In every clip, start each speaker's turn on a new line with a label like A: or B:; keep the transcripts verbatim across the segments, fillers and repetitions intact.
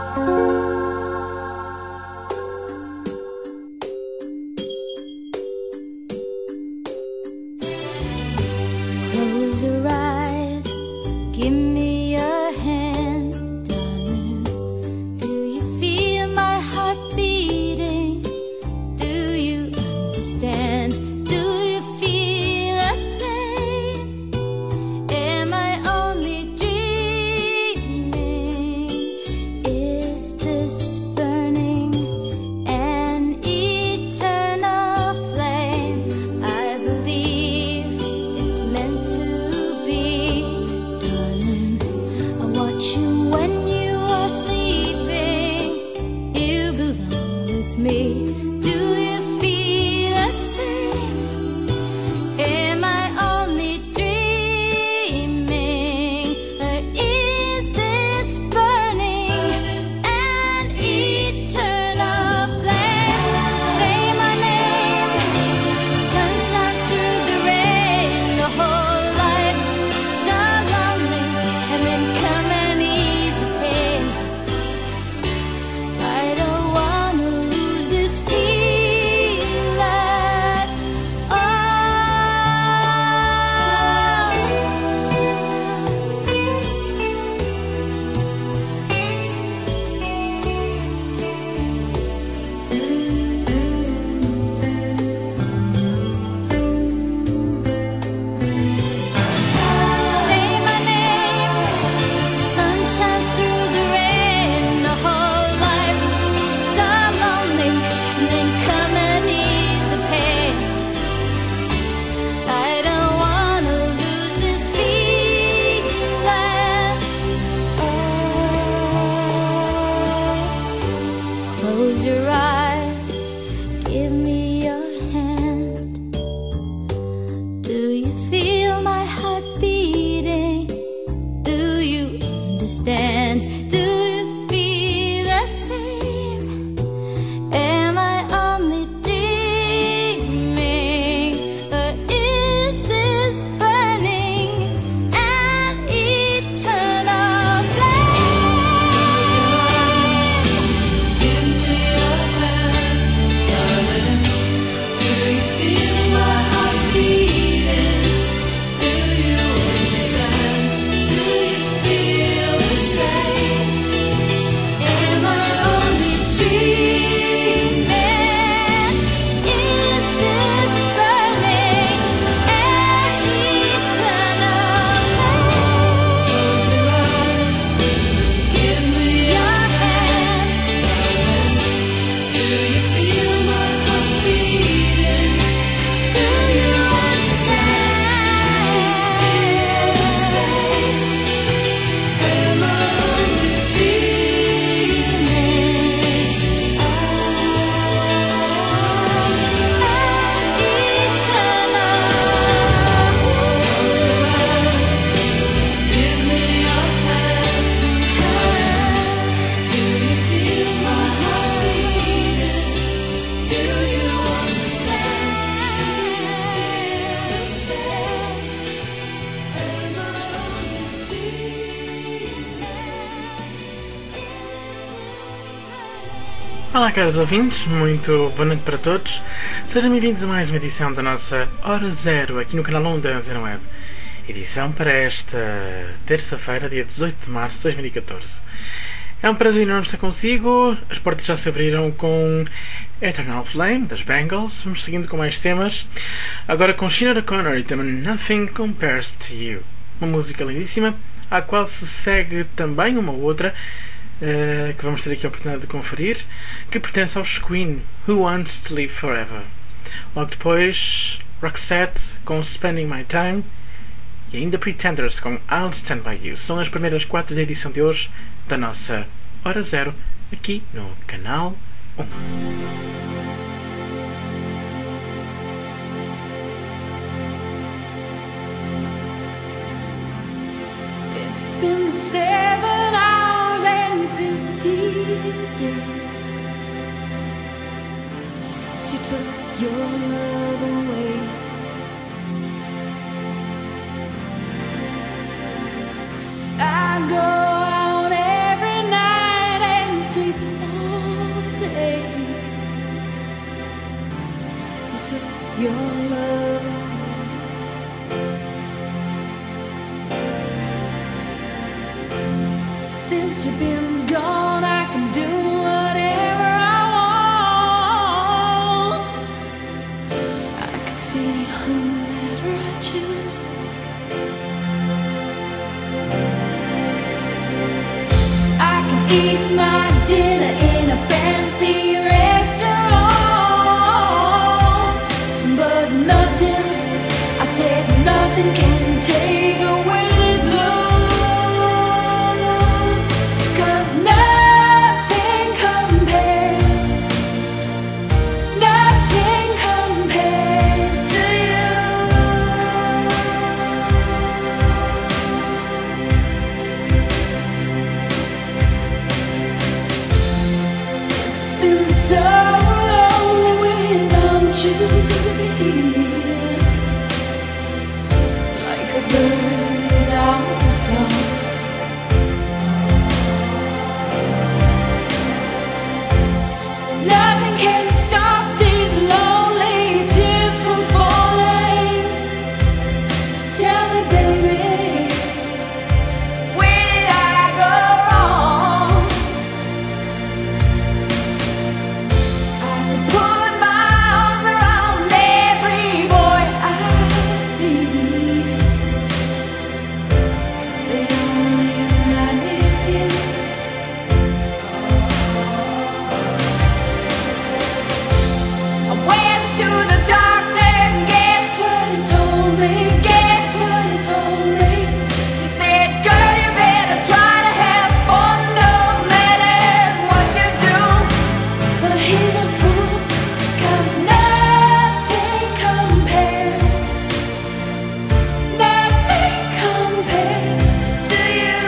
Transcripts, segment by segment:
A: Close your eyes, give me your hand, darling. Do you feel my heart beating? Do you understand? Do you feel the same? Am I only dreaming? Is this burning an eternal flame? I believe it's meant to be, darling. I watch you when you are sleeping. You belong with me. Do you feel the same? Am I only dreaming? Or is this burning an eternal flame? Say my name. Sun shines through the rain. The whole life so lonely, and then come and ease the pain. I don't wanna lose this feeling. Oh, say my name. Sun shines through the rain. The whole life so lonely, and then come and ease the pain. I don't wanna lose this feeling. Oh, close your eyes, give me your hand. Do you feel my heart beating? Do you understand? Do you feel the same? Am I only dreaming? Or is this burning an eternal flame?
B: Give me your hand, darling. Do you feel my heart beating? Do you understand? Do you feel the same? Am I only dreaming?
A: Is this burning an eternal flame?
B: Close your eyes. Give me
A: Your hand.
B: Do you feel my heart beating?
A: Do you understand?
B: Am I only dreaming? Give me your hand. Do you feel my heart beating? Do you understand? Do you feel the same? Am I only
C: Olá, caros ouvintes, muito boa noite para todos. Sejam bem-vindos a mais uma edição da nossa Hora Zero aqui no canal um da Zero Web. Edição para esta terça-feira, dia dezoito de março de dois mil e catorze. É um prazer enorme estar consigo. As portas já se abriram com Eternal Flame, das Bangles. Vamos seguindo com mais temas. Agora com Sinead O'Connor e também Nothing Compares to You. Uma música lindíssima, à qual se segue também uma outra, uh, que vamos ter aqui a oportunidade de conferir, que pertence aos Queen, Who Wants to Live Forever. Logo depois, Roxette com Spending My Time e ainda Pretenders com I'll Stand By You. São as primeiras quatro da edição de hoje da nossa Hora Zero aqui no canal um.
B: It's been seven hours and fifty days since you took your love away. I go out every night and like dinner in a fancy restaurant. But nothing, I said nothing can take away this blues. 'Cause nothing compares, nothing compares to you. It's been so lonely without you here, like a bird without a song. Nothing can stop these lonely tears from falling. Tell me, baby, where did I go wrong? I could put my arms around every boy I see. They only remind me of you. I went to the doctor and guess what he told me? Guess what he told me? He said, girl, you better try to have fun no matter what you do. But he's a fool, 'cause nothing compares, nothing compares to you.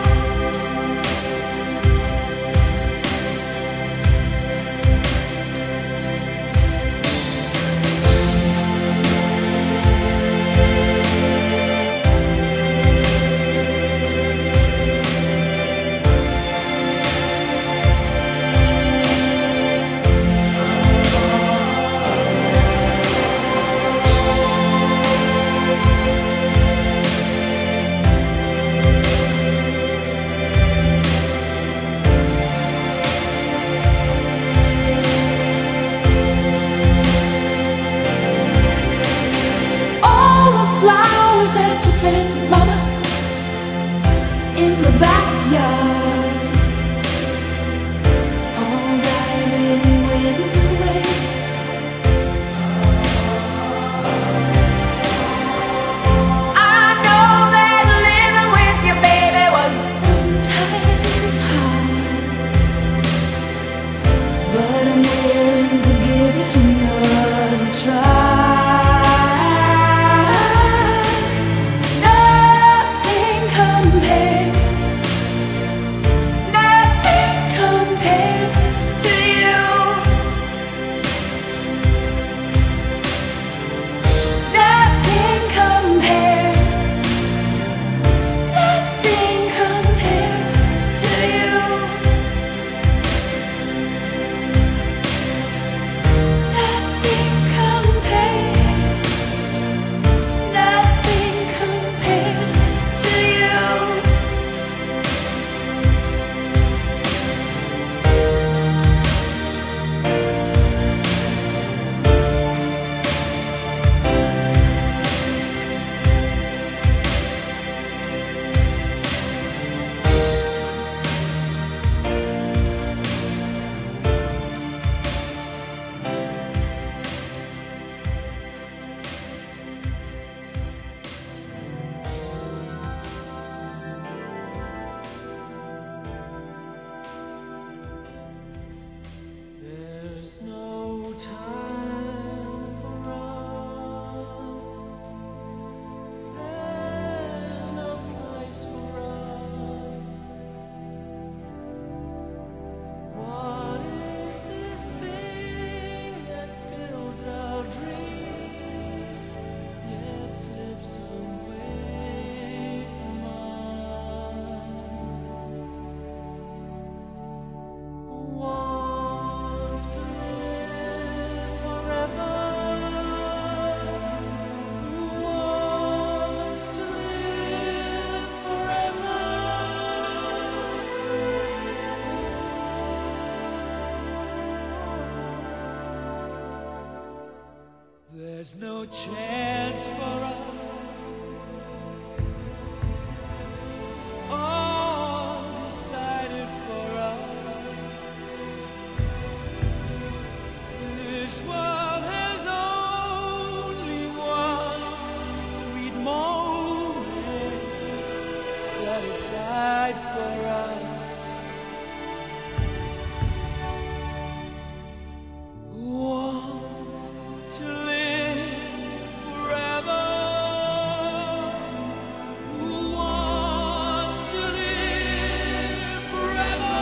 B: All the flowers that you planted, mama, in the backyard, all died when you went away. I know that living with your baby was sometimes hard, but I'm willing to give it another try. Nothing compares, nothing compares to you. Nothing compares, nothing compares to you. Nothing compares, nothing compares to you. There's no time for us. There's no place for us. What is this thing that builds our dreams yet slips away from us? Who wants to live forever? Who wants to live forever? There's no chance for us. It's all decided for us. died for us. Who wants to live forever? Who wants to live forever?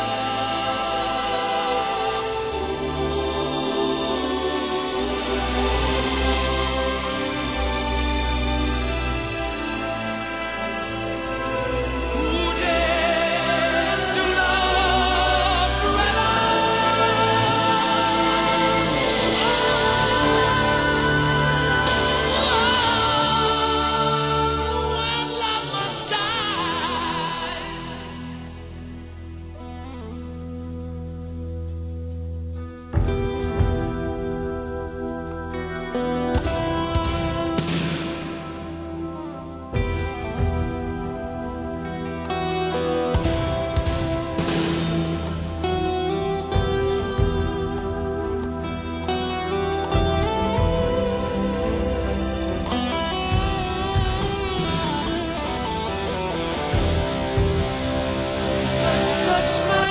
B: Who dares to love forever? When love must die. Touch my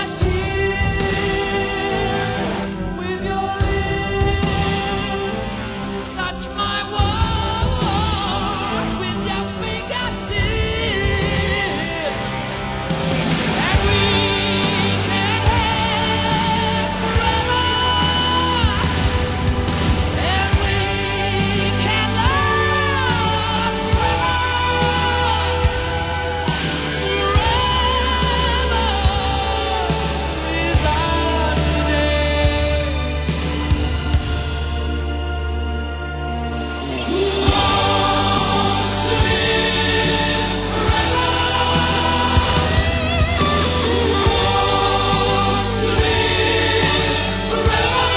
B: tears with your lips. Touch my world with your fingertips. And we can have forever. And we can love forever. Forever is our today. Who wants to live forever? Who wants to live forever?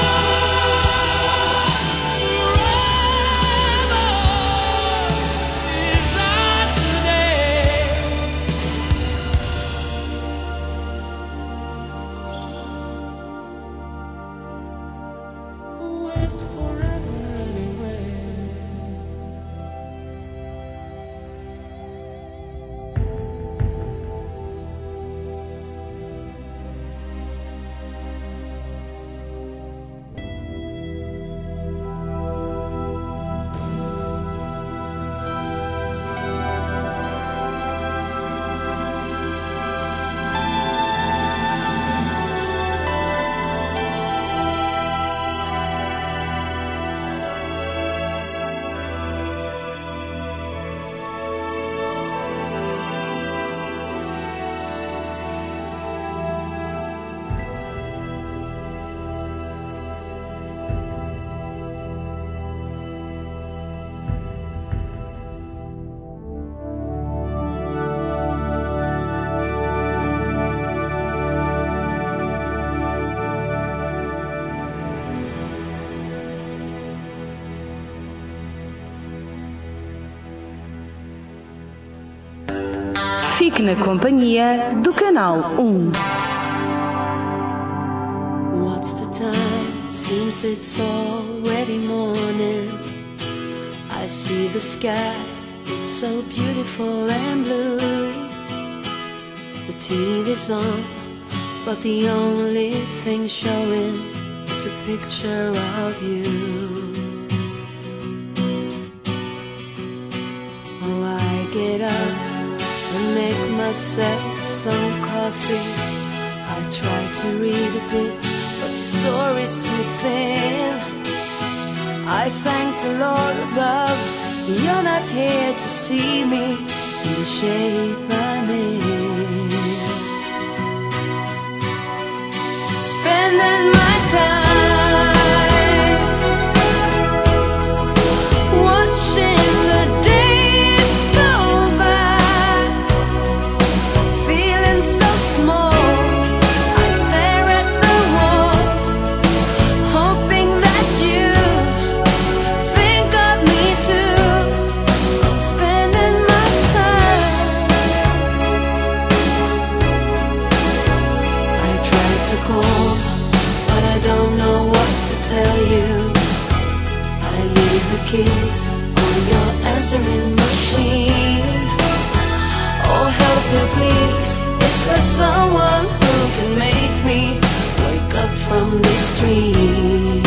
B: Forever is our today. Who is forever anyway?
D: Fique na companhia do Canal um.
E: What's the time? Seems it's already morning. I see the sky, it's so beautiful and blue. The T V's on, but the only thing showing is a picture of you. Oh, I get up and make myself some coffee. I try to read a bit, but the story's too thin. I thank the Lord above, you're not here to see me in the shape I'm in. Spending my time watching the days go by, feeling so small. I stare at the wall, hoping that you think of me too. Spending my time. I try to call, but I don't know what to tell you. I leave the keys on your answering machine. Oh, help me please. Is there someone who can make me wake up from this dream?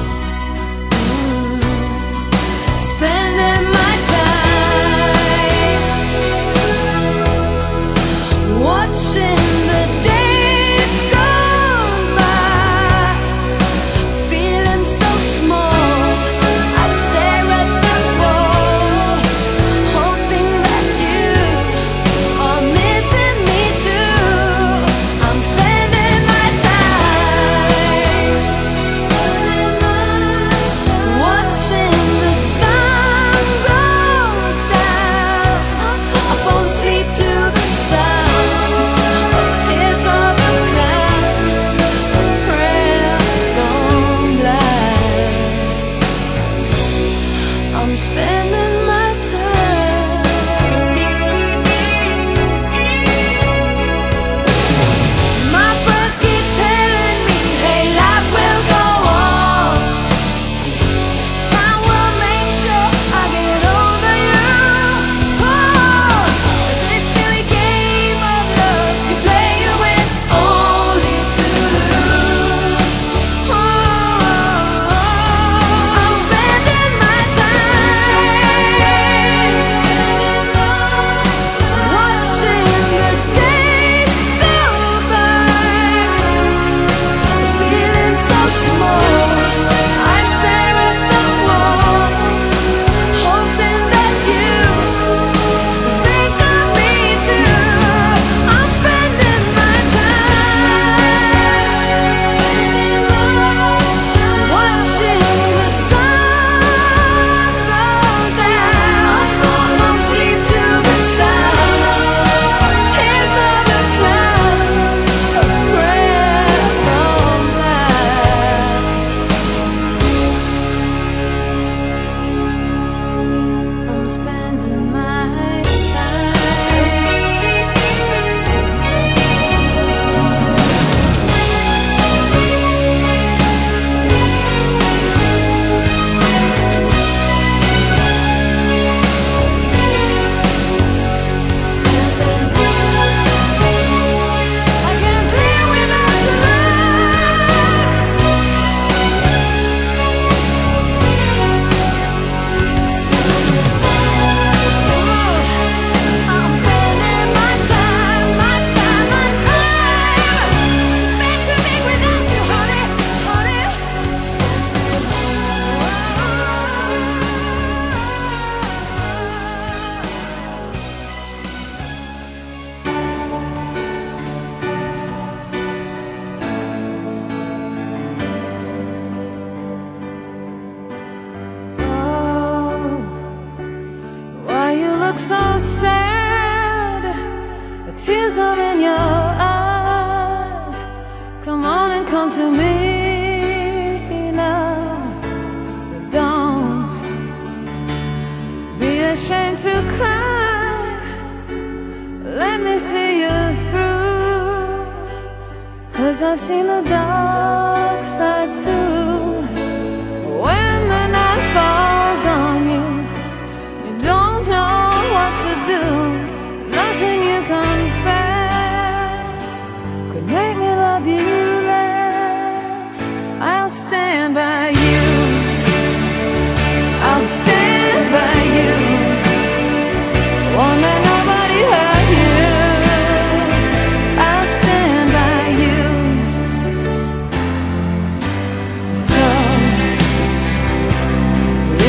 E: Mm. Spending my time watching the days go by, feeling so small. I stare at the wall, hoping that you are missing me too. I'm spending my time watching the sun go down. I fall asleep to the sound of tears of a clown, a prayer gone blind. I'm spending my time. My friends keep telling me, hey, life will go on. Time will make sure I get over you. Oh, this silly game of love you play, you win only to lose. Oh, I'm spending my time watching the days go by, feeling so small. I stare at the wall, hoping that you think of me too. I'm spending my time watching the sun go down. Fall asleep to the sound of tears of a clown, a prayer gone blind. I'm spending my I can't live without your I'm spending my time, my time, my time. Makes me big without you, honey, honey. Why you look so sad? The tears are in your eyes. Come on and come to me now. Don't be ashamed to cry. Let me see you through. 'Cause I've seen the dark side too. When the night falls on you, you don't know what to do. Nothing you confess could make me love you less. I'll stand by you. I'll stand by you. Won't let nobody hurt you. I'll stand by you. So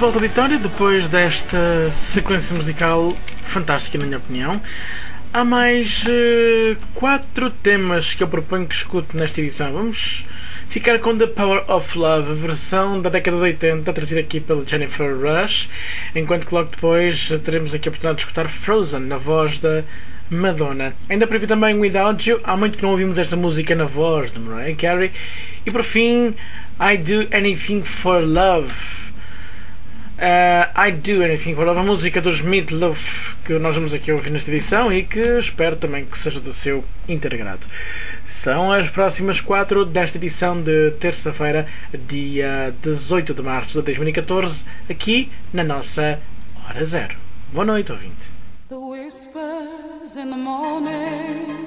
C: volta ao auditório depois desta sequência musical fantástica, na minha opinião. Há mais uh, quatro temas que eu proponho que escute nesta edição. Vamos ficar com The Power of Love, a versão da década de oitenta, trazida aqui pela Jennifer Rush, enquanto que logo depois teremos aqui a oportunidade de escutar Frozen, na voz da Madonna. Ainda para vir também Without You, há muito que não ouvimos esta música na voz de Mariah Carey. E por fim, I Do Anything for Love. Uh, I Do Anything for Love, a música dos Meat Loaf que nós vamos aqui ouvir nesta edição e que espero também que seja do seu integrado. São as próximas quatro desta edição de terça-feira, dia dezoito de março de dois mil e catorze, aqui na nossa Hora Zero. Boa noite, ouvinte.
B: The whispers in the morning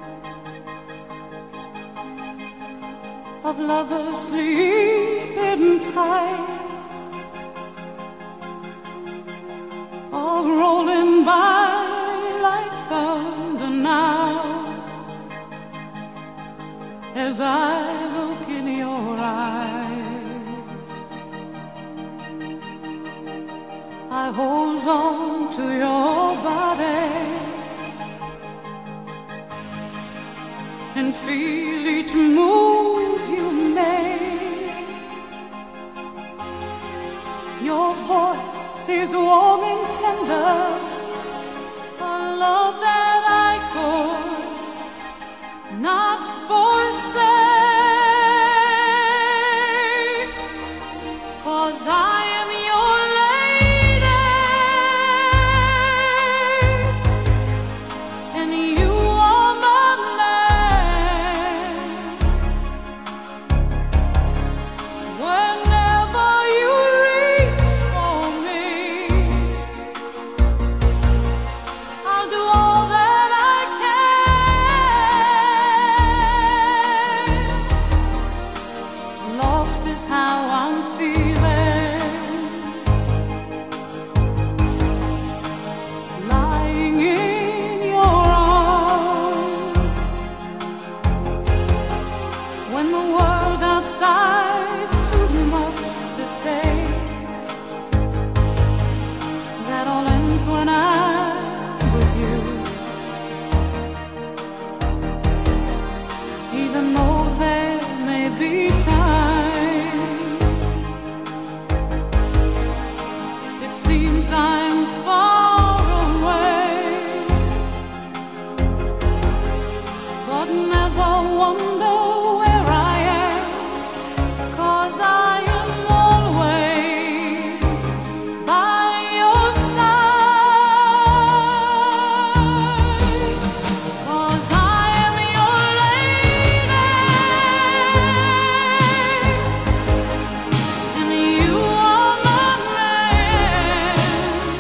B: of lovers sleeping tight are rolling by like thunder now as I look in your eyes. I hold on to your body and feel each move you make. Your voice is warm and tender, a love that I could not forsake, 'cause I am your lady and you are my man. Whenever you reach for me, I'll do all that I can. Lost is how I'm feeling, lying in your arms. When the world outside's too much to take, that all ends when I'm with you. Even though there may be times it seems I'm far away, but never wonder where I am, 'cause I am always by your side. 'Cause I am your lady and you are my man.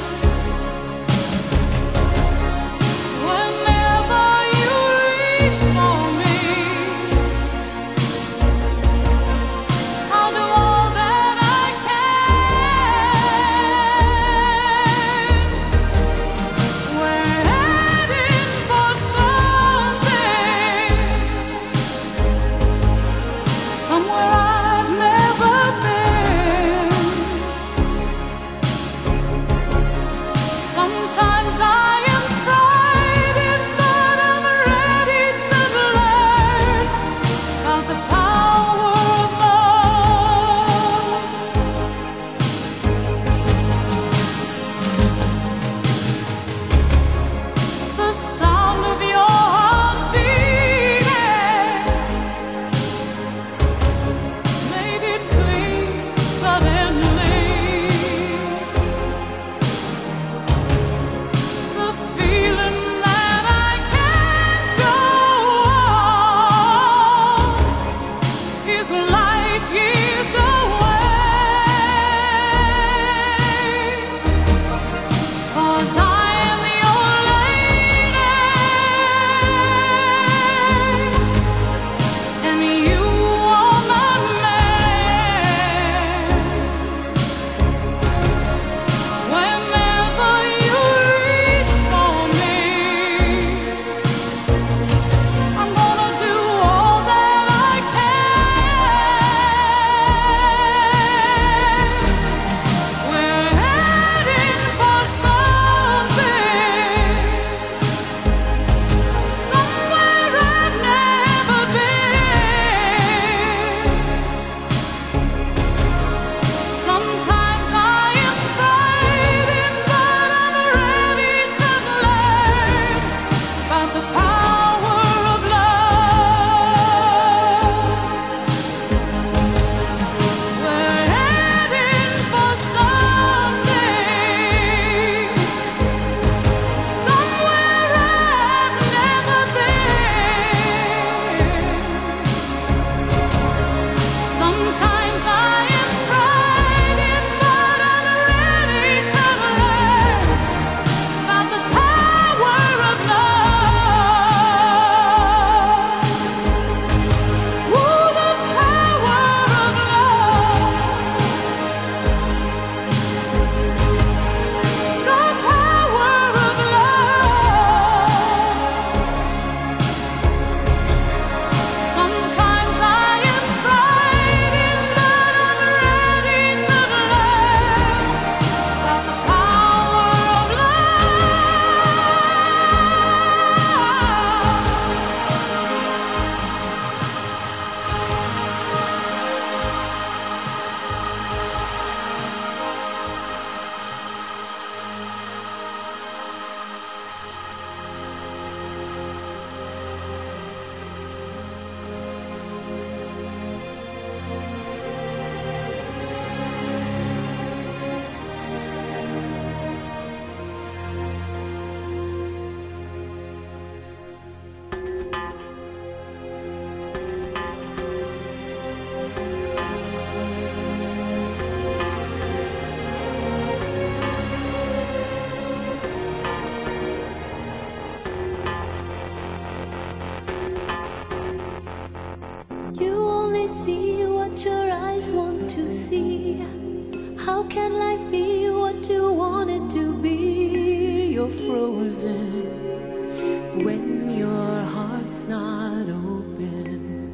E: you're frozen when your heart's not open.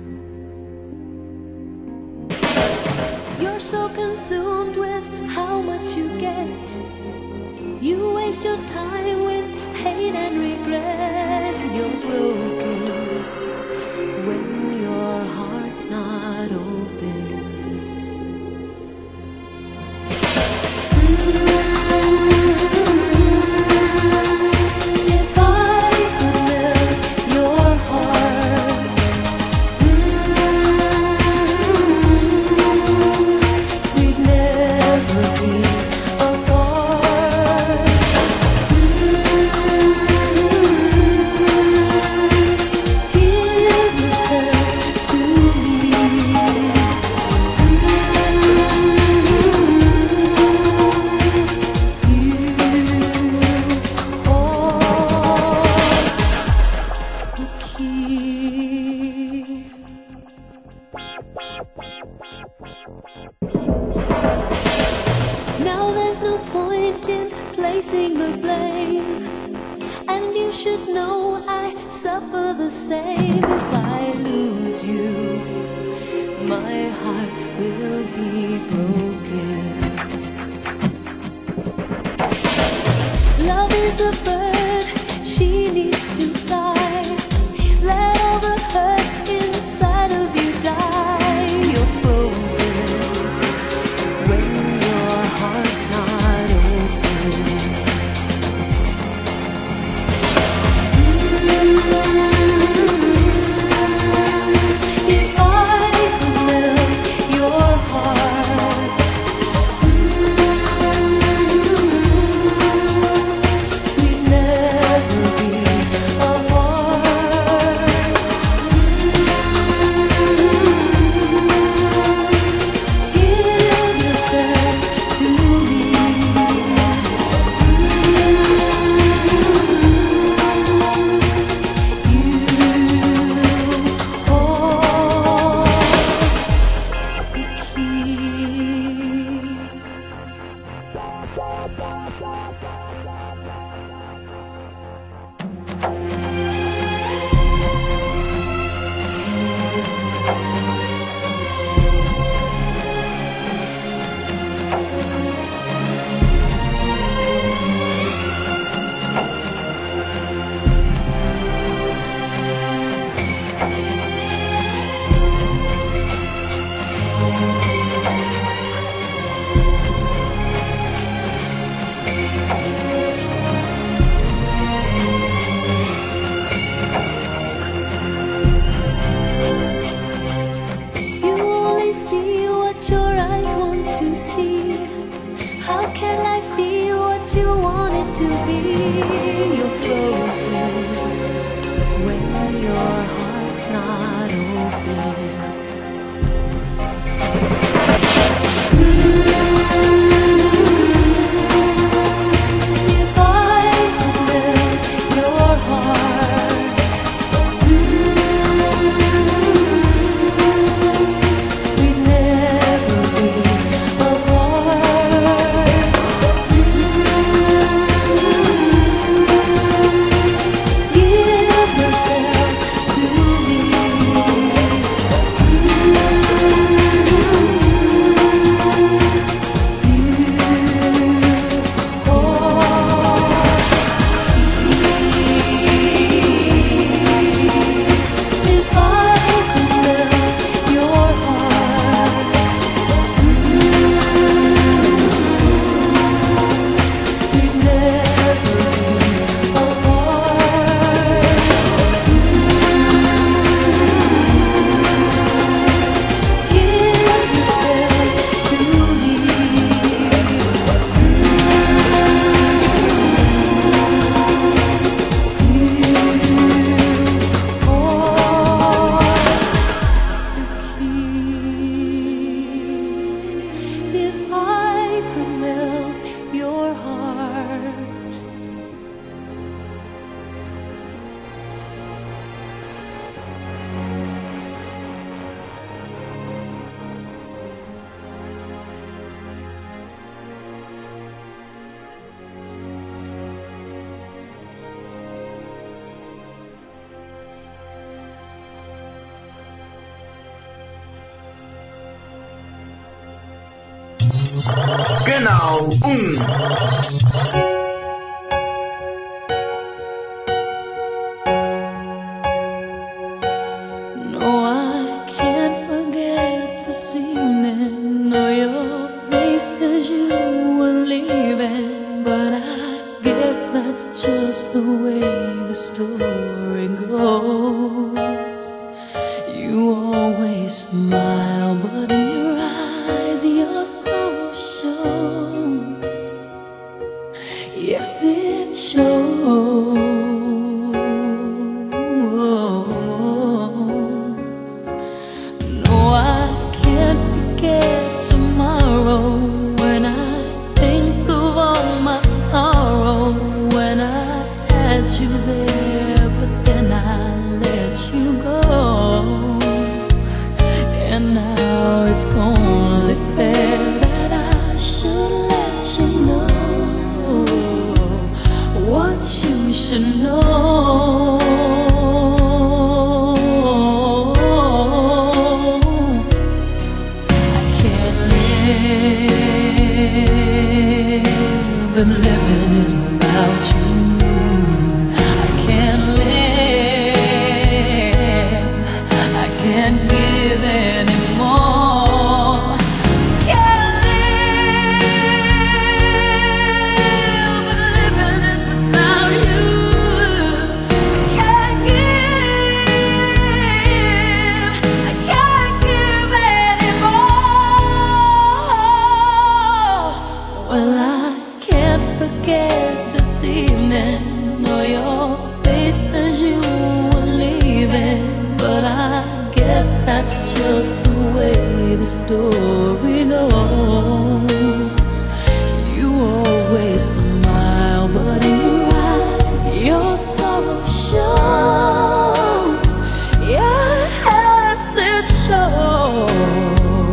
E: You're so consumed with how much you get. You waste your time with hate and regret. You're broken when your heart's not open. If I could melt your heart, we'd never be apart. Give yourself to me. Now there's no point in placing the blame, and you should know I suffer the same. If I lose you, my heart will be broken. Love is a bird, she needs to fly. Let all the hurt inside of you die. You're frozen when your heart's not open. If I could melt your heart, we'd never be apart. Give yourself to me. You hold the key. You only see what your eyes want to see. How can I feel what you want it to be? You're frozen when your heart's not open. If I could melt your heart, we'd never be apart. Give yourself to me.
C: Canal um.
E: No, I can't forget this evening or your face as you were leaving, but I guess that's just the way the story goes. You always smile, but in your eyes your soul shows. Yes, it shows. No, I can't forget tomorrow when I think of all my sorrow. When I had you there, but then I let you go. And now it's only fair that I should let you know what you should know. I can't live, and living is without you. I can't live, I can't give anymore. Can't live, but living is without you. I can't give, I can't give anymore. Well, I can't forget this evening or your face as you were leaving, but I guess that's just the way the story goes. You always smile, but in your eyes your sorrow shows. Yes, it shows.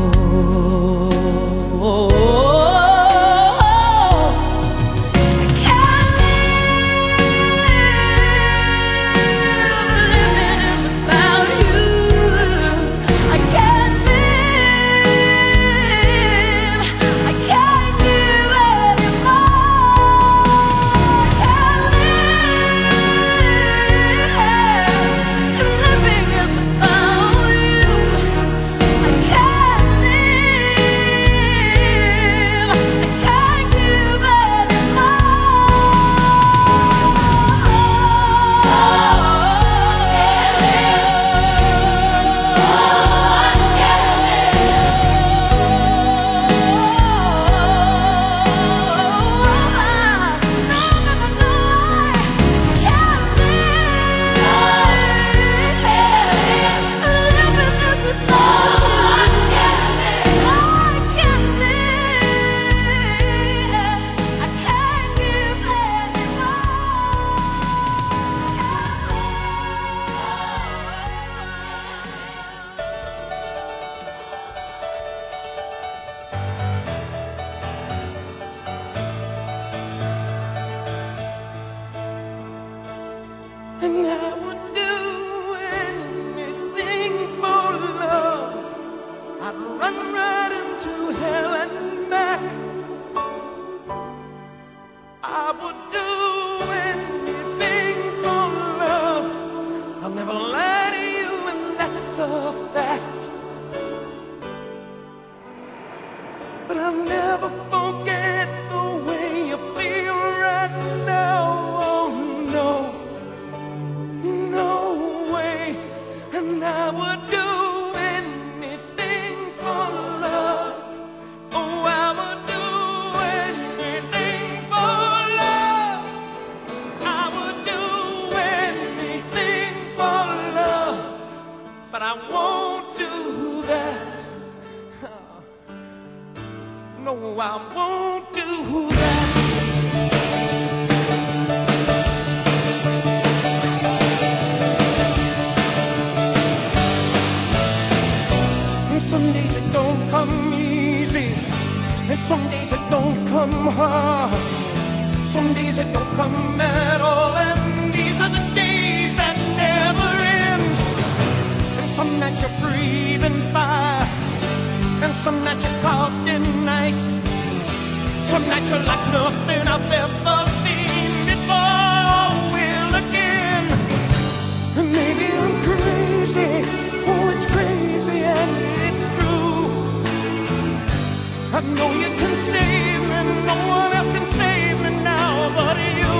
E: And I would do anything for love. I'd run right into hell and back. I would do anything for love. I'll never lie to you, and that's a fact. But I'll never forget the way you feel right now. Oh no. No way, and I would do anything for love. Oh, I would do anything for love. I would do anything for love, but I won't do that. No, I won't do that. Some days it don't come easy, and some days it don't come hard. Some days it don't come at all, and these are the days that never end. And some nights you're breathing fire, and some nights you're caught in ice.
F: Some nights are like nothing I've ever seen before. Will again. Maybe I'm crazy. Oh, it's crazy and it's true. I know you can save me. No one else can save me now but you.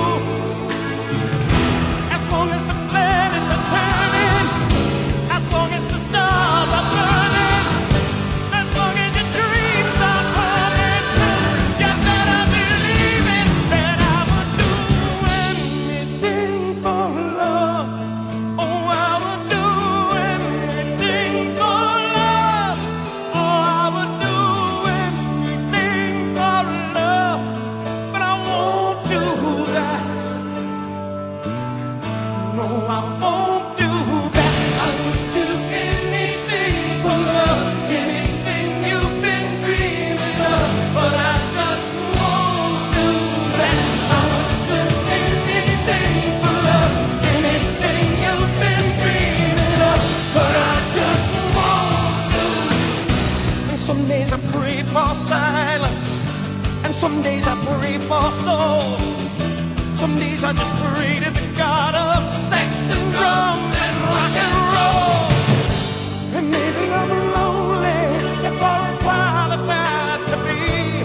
F: As long as the planets are turning, as long as the stars are burning, as long as your dreams are coming true, you better believe it, that I would do anything for love. Oh, I would do anything for love. Oh, I would do anything for love. But I won't do that. No, I won't do that. I would do anything for love, anything you've been dreaming of, but I just won't do that. I would do anything for love, anything you've been dreaming of, but I just won't do. And some days I pray for silence, and some days I pray for soul. Some days I just pray to the God of sex and drums and rock and roll. And maybe I'm lonely, that's all I'm qualified to be.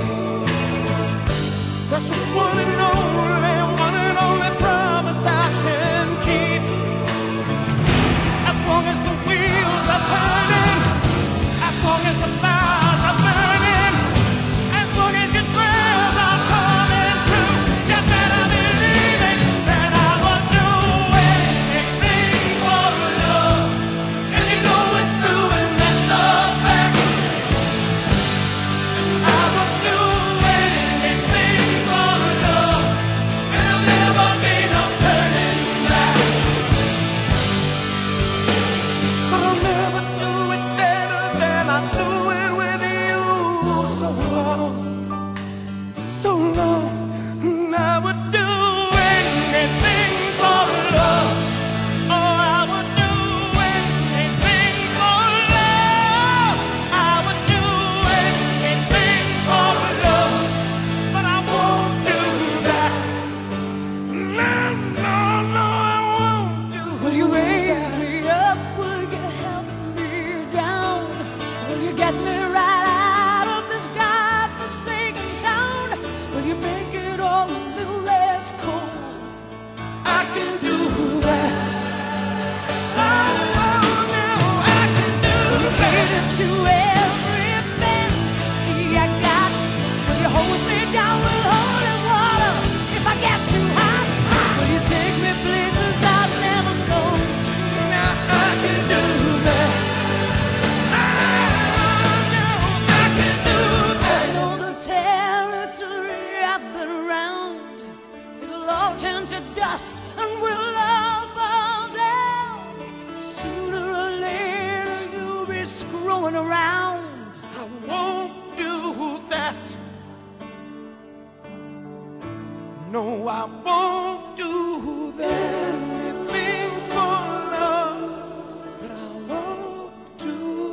F: That's just one and only, one and only promise I can keep. As long as the wheels are turning, as long as the fires are burning, as long as your prayers are coming true, you better believe it, that I would do anything for love. And you know it's true, and that's a fact. I would do anything for love, and there'll never be no turning back. But I'll never do it better than I do it with you. So long, so long, and I would do anything for love. Oh, I would do anything for love. I would do anything for love, but I won't do that. No, no, no, I won't do.
E: Will you raise me up? Will you help me down? Will you get me right out of this godforsaken town? Will you make it all a little less cold?
F: I can do that. Oh, no, I can do
E: Will you
F: that.
E: cater to every fantasy I got? Will you hose me down with holy water if I get too hot? Will you take me places I've never known?
F: Now I can do that. Oh, no, I can do
E: I
F: that.
E: know the territory I've been around. It'll all turn to dust and we'll all fall down. Sooner or later you'll be screwing around.
F: I won't do that. No, I won't do that. Anything for love, but I won't do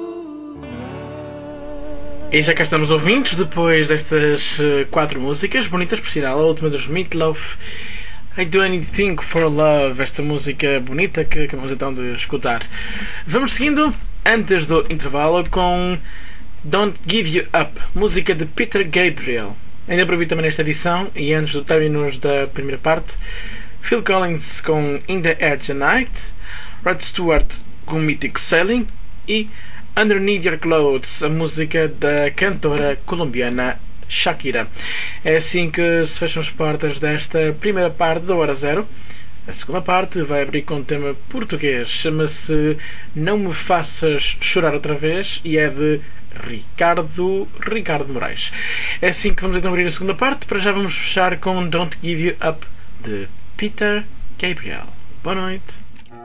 F: that.
C: E já cá estamos ouvintes, depois destas eh, quatro músicas, bonitas por sinal, a última dos Meatloaf, I Do Anything for Love, esta música bonita que acabamos então de escutar. Vamos seguindo, antes do intervalo, com Don't Give You Up, música de Peter Gabriel. Ainda para ouvir também nesta edição, e antes do término da primeira parte, Phil Collins com In the Air Tonight, Rod Stewart com Mítico Sailing e Underneath Your Clothes, a música da cantora colombiana Shakira. É assim que se fecham as portas desta primeira parte da Hora Zero. A segunda parte vai abrir com um tema português, chama-se Não Me Faças Chorar Outra Vez e é de Ricardo Ricardo Moraes. É assim que vamos então abrir a segunda parte. Para já vamos fechar com Don't Give You Up de Peter Gabriel. Boa noite.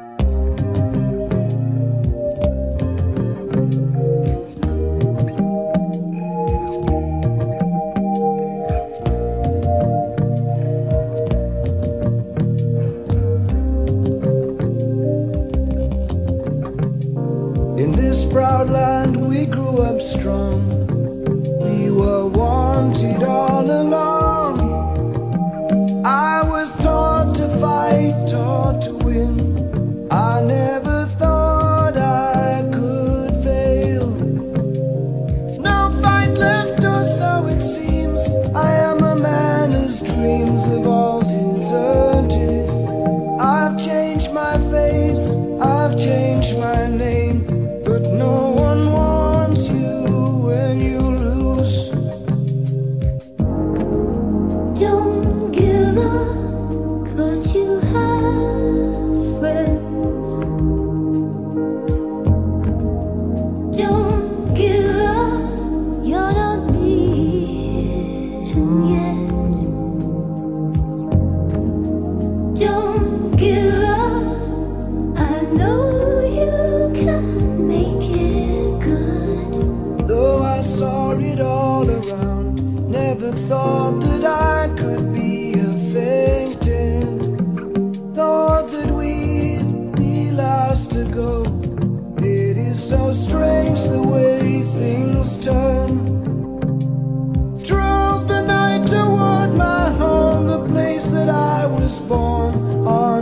B: In this proud land we grew up strong. We were wanted all along.
G: to win. I never thought I could fail. No fight left, or so it seems. I am a man whose dreams have all deserted. I've changed my face, I've changed my name, but no one wants you when you lose.
E: Don't give up, 'cause you have friends. Don't give up, you're not beaten yet. Don't give up, I know you can make it good.
G: Though I saw it all around, never thought that I could be a faintant. Thought that we'd be last to go. It is so strange the way things turn. Drove the night toward my home, the place that I was born on.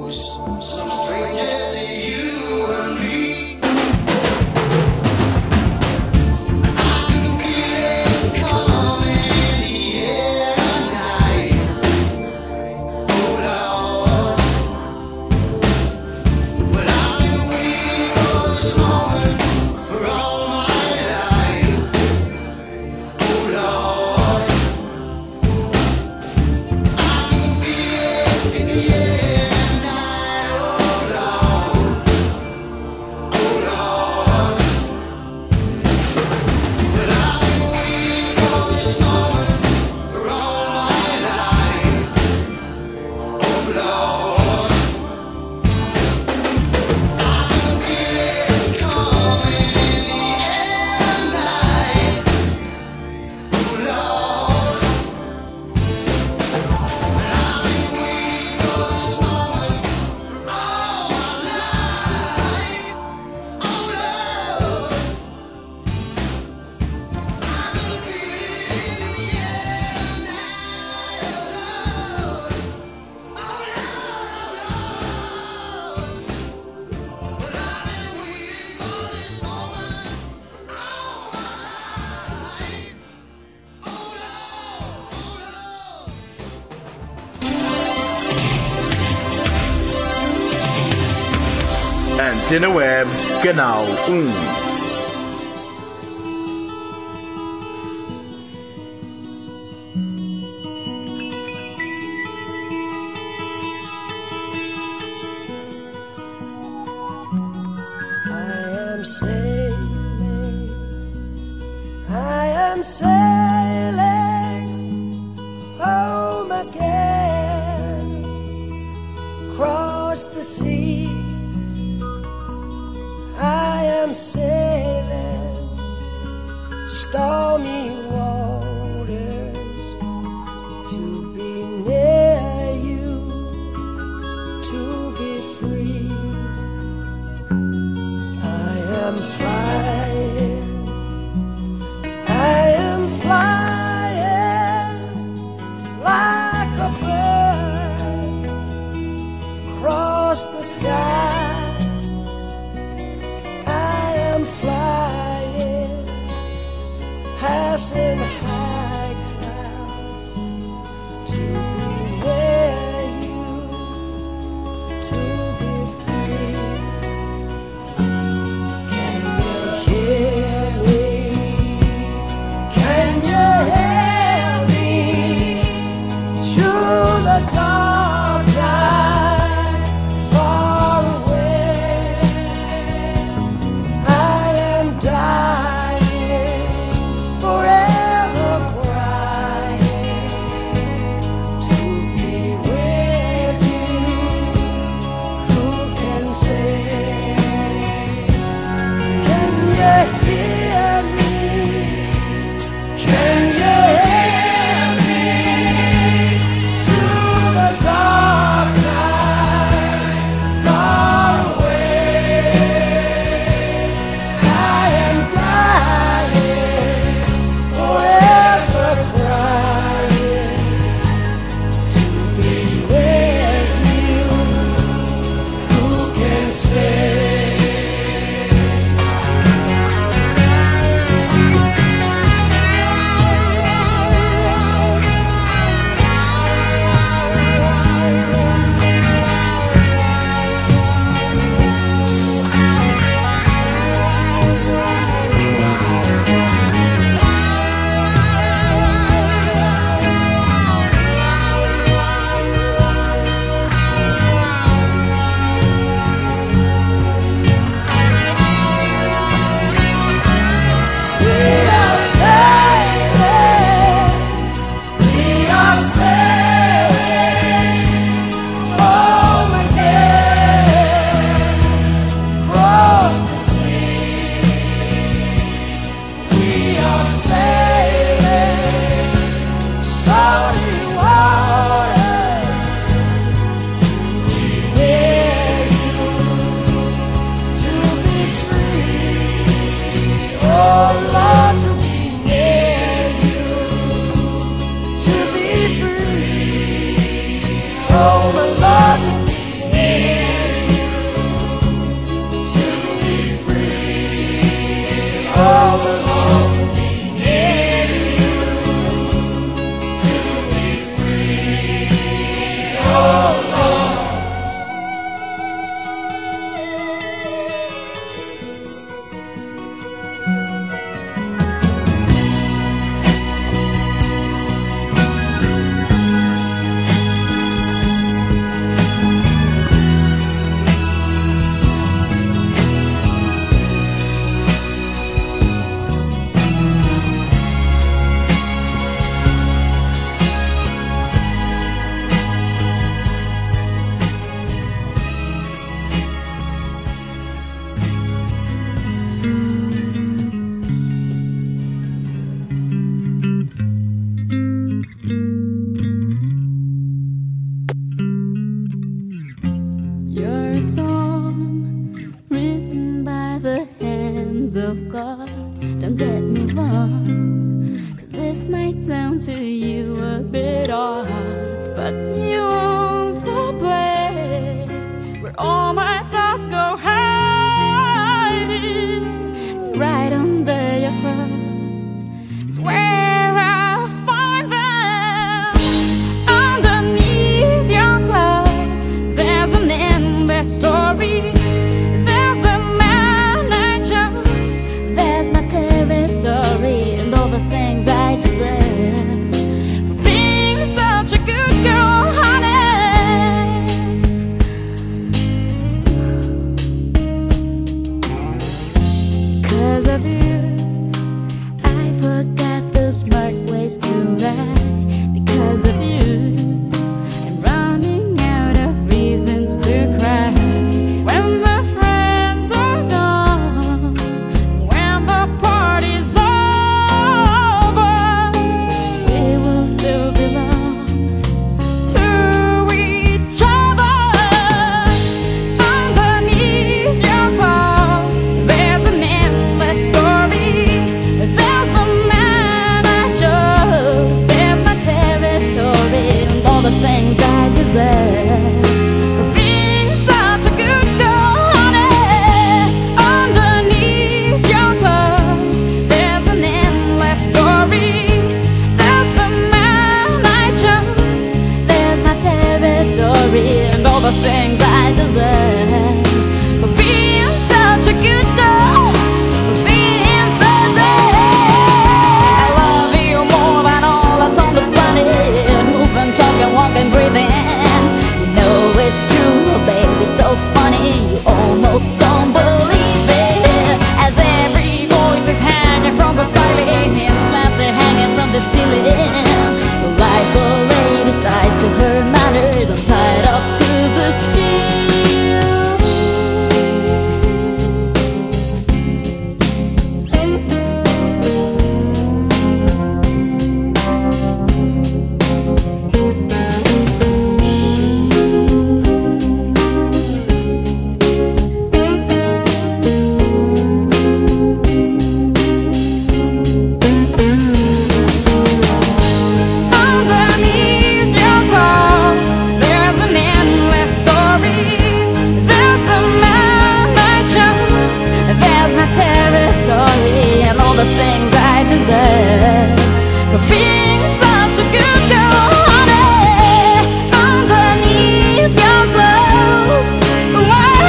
G: some strangers to you and me. I can feel it coming in the air tonight. Oh Lord, well I've been waiting for this moment for all my life. Oh Lord, I can feel it in the air tonight. Oh Lord, oh Lord, well I've been waiting for this moment for all my life. Oh Lord, I can feel it coming in the air tonight. Oh Lord, well I've been waiting for this moment for all my life. Oh Lord, I can feel it in the air tonight. Oh Lord, oh Lord, well I've been waiting for this moment for all my life. Oh Lord, oh Lord.
C: Antena Web, Canal um.
E: I am sailing, I am sailing home again, across the sea. I am sailing stormy waters to be near you, to be free. I am flying, I am flying like a bird across the sky. I am flying, passing high clouds to be near you, to be free. Can you hear me? Can you hear me? Through the dark night, far away. I am dying, forever crying, to be with you,
A: You're a song written by the hands of God. Don't get me wrong, 'cause this might sound to you a bit odd, but you own the place where all my thoughts go hiding. Right under your clothes is where I find them. Underneath your clothes, there's an endless story. There's a man I chose, there's my territory, and all the things I deserve for being such a good girl, honey. 'Cause of you, I forgot the smart ways to lie. Because of you, I'm running out of reasons to cry. When the friends are gone, when the party's over, we will still belong to each other. Underneath your clothes, there's an endless story. There's a man I chose, there's my territory, and all the things I deserve for being such a good girl, honey. Underneath your clothes, there's an endless story. There's the man I chose, there's my territory, and all the things I deserve for being such a good girl, for being such a. I love you more than all that's on the planet. Moving, talking, walking, breathing. You know it's true, baby, it's so funny. You almost don't believe it. As every voice is hanging from the ceiling, and slabs are hanging from the ceiling. Like a lady tied to her manners, I'm tied up to the steel. Underneath your clothes, there's an endless story. There's a man I chose, there's my territory, and all the things I deserve for being such a good girl, honey. Underneath your clothes, whoa,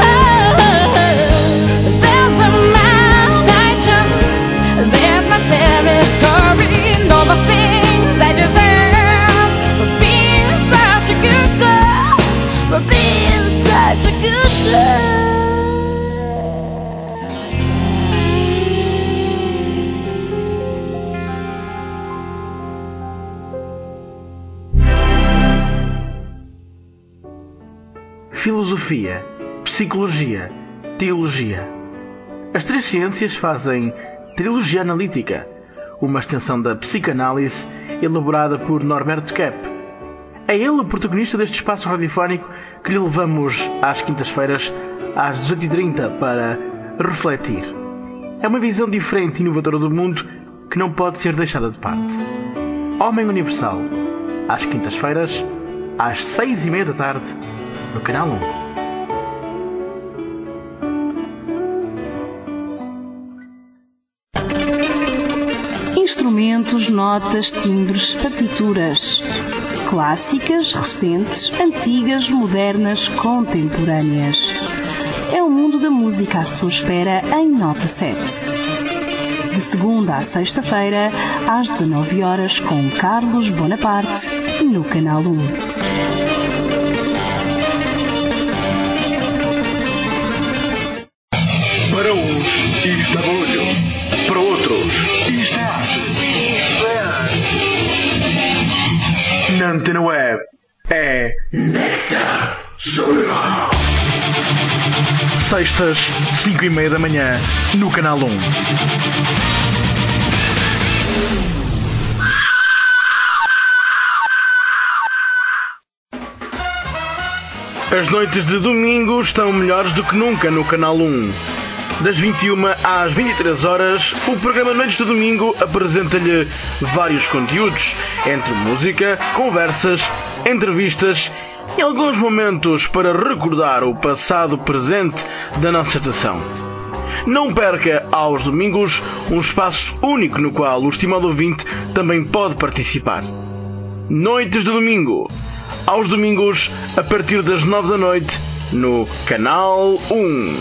A: there's a man I chose, there's my territory, and all the things I deserve for being such a good girl, for being such a good girl.
C: Filosofia, psicologia, teologia. As três ciências fazem trilogia analítica, uma extensão da psicanálise elaborada por Norberto Kepp. É ele o protagonista deste espaço radiofónico que lhe levamos às quintas-feiras às dezoito e trinta para refletir. É uma visão diferente e inovadora do mundo que não pode ser deixada de parte. Homem Universal, às quintas-feiras às seis e meia da tarde no Canal um.
D: Instrumentos, notas, timbres, partituras. Clássicas, recentes, antigas, modernas, contemporâneas. É o mundo da música à sua espera em Nota sete. De segunda à sexta-feira, às dezanove horas, com Carlos Bonaparte, no Canal um.
H: Para uns, isto é barulho. Para outros, isto é arte. Isto é arte.
C: Na Antena Web é
H: Nectar Solar.
C: sextas, cinco e meia da manhã, no Canal um. As noites de domingo estão melhores do que nunca no Canal um. Das vinte e uma às vinte e três horas, o programa Noites de Domingo apresenta-lhe vários conteúdos, entre música, conversas, entrevistas e alguns momentos para recordar o passado presente da nossa estação. Não perca aos domingos um espaço único no qual o estimado ouvinte também pode participar. Noites de Domingo, aos domingos a partir das nove da noite no Canal um.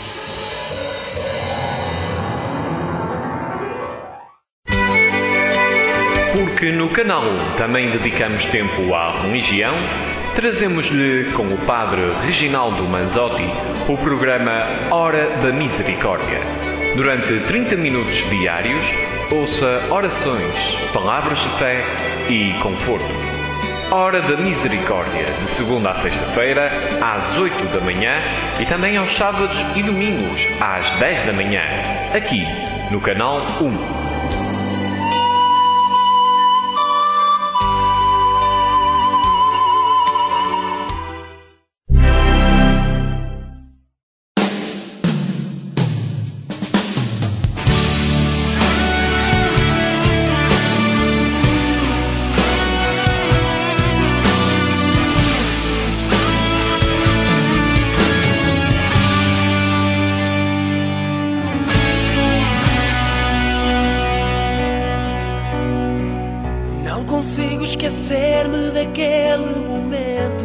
I: Porque no Canal um também dedicamos tempo à religião, trazemos-lhe com o Padre Reginaldo Manzotti o programa Hora da Misericórdia. Durante trinta minutos diários, ouça orações, palavras de fé e conforto. Hora da Misericórdia, de segunda a sexta-feira, às oito da manhã e também aos sábados e domingos, às dez da manhã, aqui no Canal um.
F: Esquecer-me daquele momento,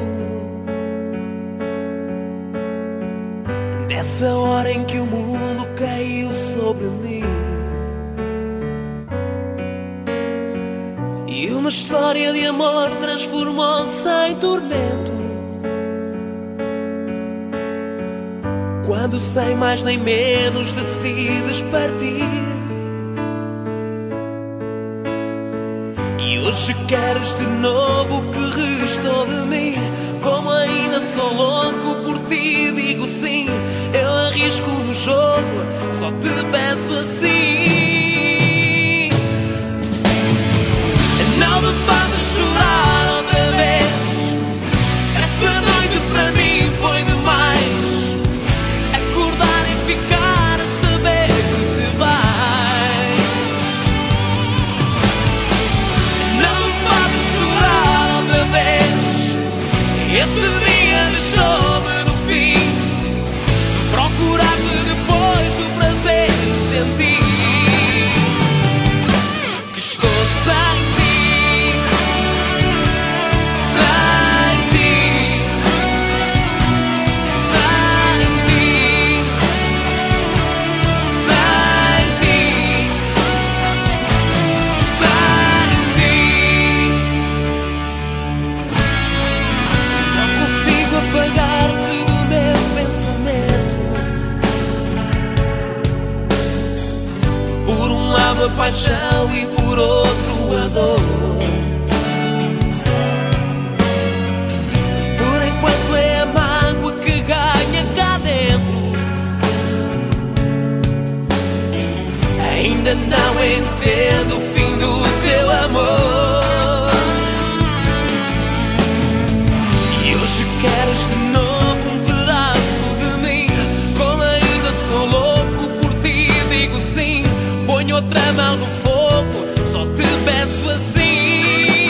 F: dessa hora em que o mundo caiu sobre mim, e uma história de amor transformou-se em tormento, quando sem mais nem menos decides partir. Hoje queres de novo o que restou de mim. Como ainda sou louco por ti, digo sim. Eu arrisco no jogo, só te peço assim. Não me faças chorar outra vez. Essa noite para mim foi demais. Acordar e ficar a saber que te vais. Esse dia deixou-me no fim, procurar-te depois do prazer de sentir que estou sem ti, sem ti, sem ti, sem ti, sem ti. Apagar-te do meu pensamento. Por um lado a paixão e por outro a dor. Por enquanto é a mágoa que ganha cá dentro. Ainda não entendo o fim do teu amor. Queres de novo um pedaço de mim. Como ainda sou louco por ti, digo sim. Ponho outra mão no fogo, só te peço assim.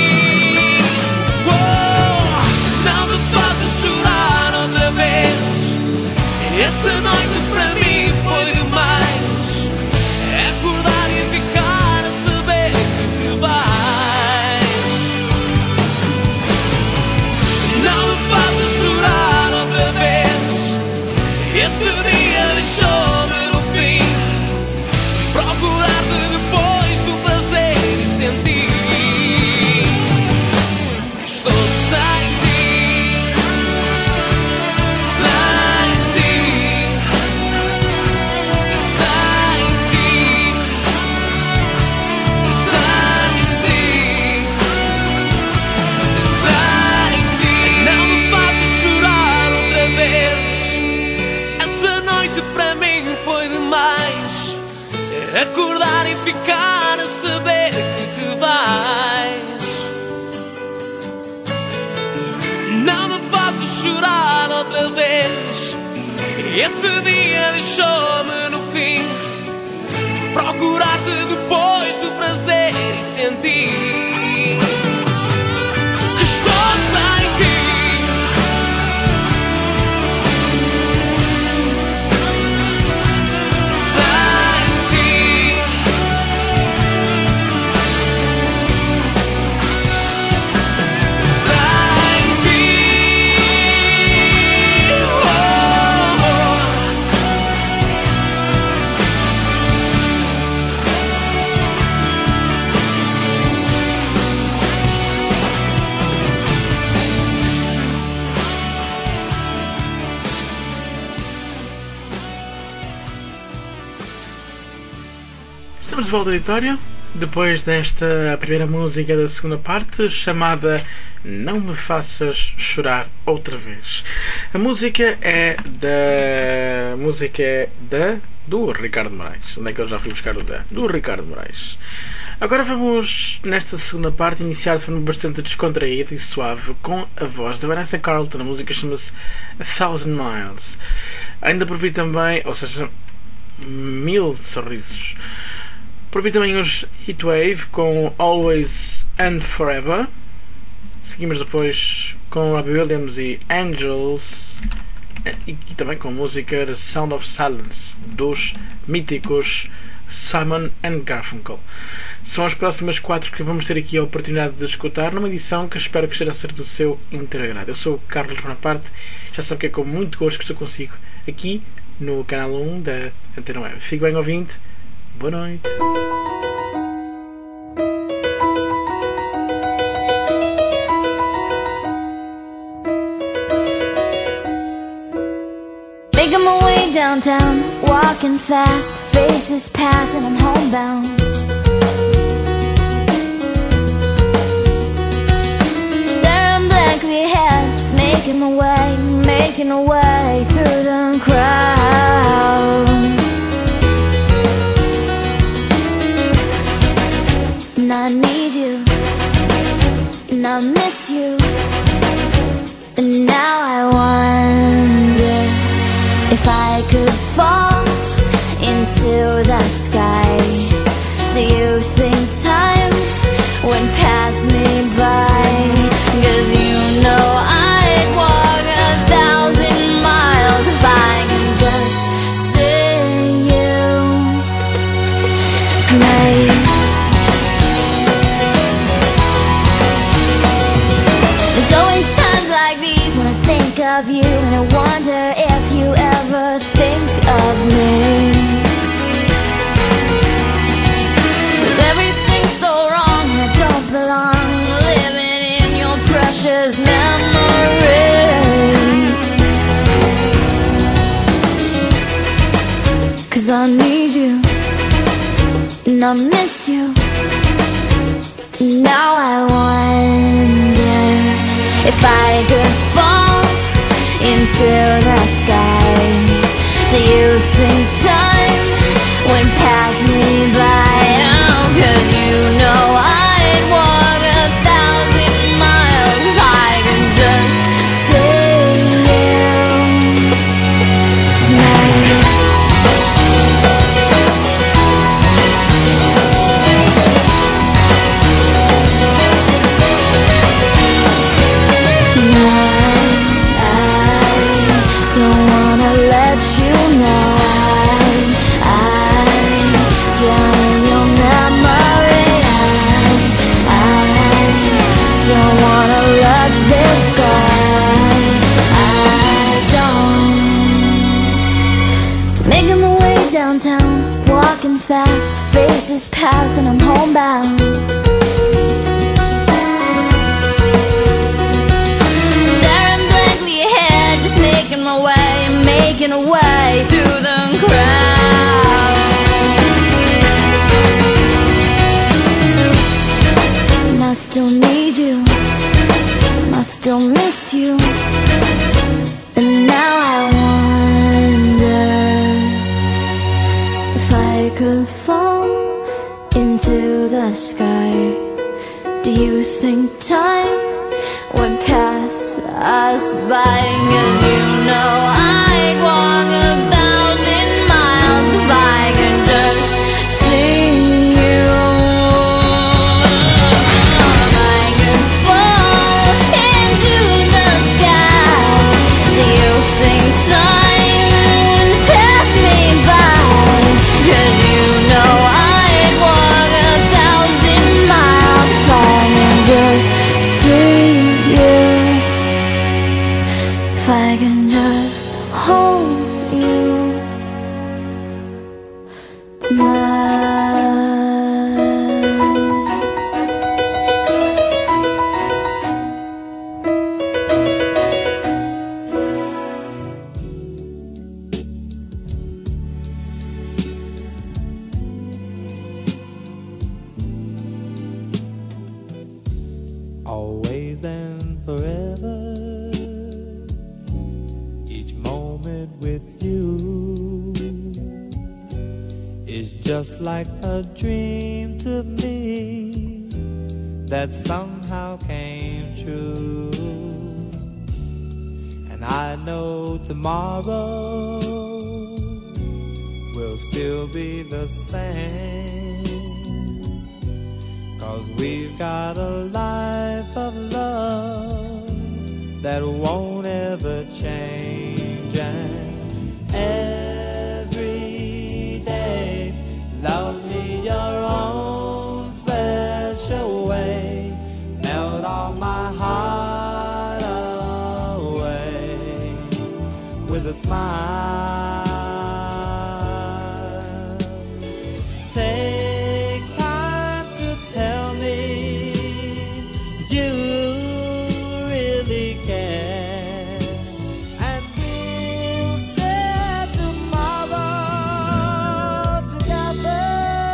F: Oh, não me faças chorar outra vez. Essa noite para mim foi demais. Acordar e ficar a saber que te vais. Não me faças chorar outra vez. Esse dia deixou-me no fim, procurar-te depois do prazer de sentir que estou sem ti, sem ti, sem ti, sem ti, sem ti. Não me faças chorar outra vez. Essa noite para mim foi demais. Acordar e ficar a saber que te vais. Não me faças chorar outra vez. Esse dia deixou-me no fim procurar-te depois do prazer e sentir que estou sem ti. Sem ti. Sem ti. Oh, oh.
C: Estamos de volta ao auditório, depois desta primeira música da segunda parte, chamada Não Me Faças Chorar Outra Vez. A música é da... A música é da... do Ricardo Moraes. Onde é que eu já fui buscar o da? Do Ricardo Moraes. Agora vamos, nesta segunda parte, iniciar de forma bastante descontraída e suave com a voz da Vanessa Carlton. A música chama-se A Thousand Miles. Ainda por vir também, ou seja, Mil Sorrisos. Por vir também os Heatwave com Always and Forever. Seguimos depois com Robbie Williams e Angels. E, e também com a música The Sound of Silence dos míticos Simon and Garfunkel. São as próximas quatro que vamos ter aqui a oportunidade de escutar numa edição que espero que esteja a ser do seu integrado. Eu sou o Carlos Bonaparte, já sabe que é com muito gosto que estou consigo aqui no canal um da Antena Web. Fique bem ouvinte, boa noite.
A: Making my way downtown, walking fast, faces pass and I'm homebound. Staring blankly ahead, just making my way, making my way through the crowd. And I need you, and I miss you, and now I wonder if I could fall into the sky. Do you think time would pass me by? 'Cause you know I'd walk a thousand miles if I could just see you tonight. There's always times like these when I think of you, and I wonder if you ever think of me. 'Cause everything's so wrong and I don't belong living in your precious memory. 'Cause I need you and I miss you. Now I wonder if I could fall into the sky. Do you think time would pass me by? Oh, 'cause you know I'd walk a thousand miles if I could just see you tonight. Walking fast, faces pass and I'm homebound. Staring blankly ahead, just making my way, making a way through the crowd. And I still need you, and I still miss you, and now I wonder if I could fall into the sky. Do you think time would pass us by, 'cause you know I'd walk a thousand miles if I could just see you. If I could fall into the sky, do you think time would pass me by? 'Cause you know I'd walk a thousand miles if I could just see you. If I can just hold you tonight.
F: Always and forever, each moment with you is just like a dream to me that somehow came true. And I know tomorrow will still be the same, 'cause we've got a life of love that won't ever change. And every day, love me your own special way, melt all my heart away with a smile. Take time to tell me you really care, and we'll share tomorrow together.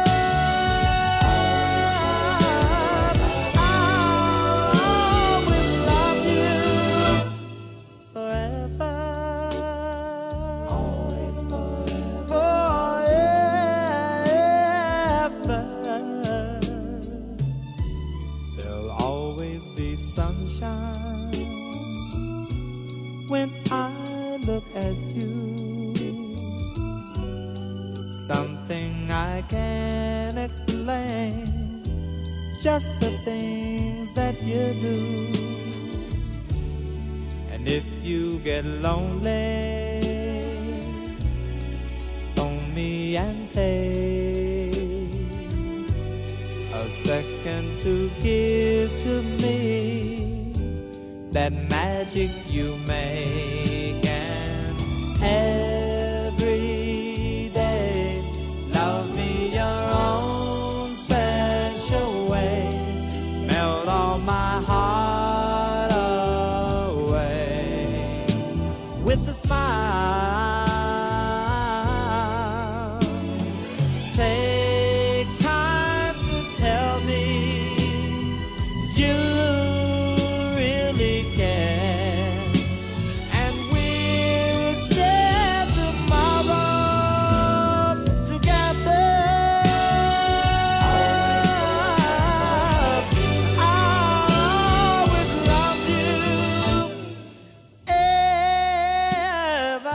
F: I'll always love you forever. Always forever. Forever. There'll always be sunshine when I look at you. Something I can't explain, just the things that you do. And if you get lonely, phone me and take a second to give to me that magic you make. And every day, love me your own special way, melt all my heart away with a smile. Take time to tell me you really care, and we'll share tomorrow together. I'll always love you ever.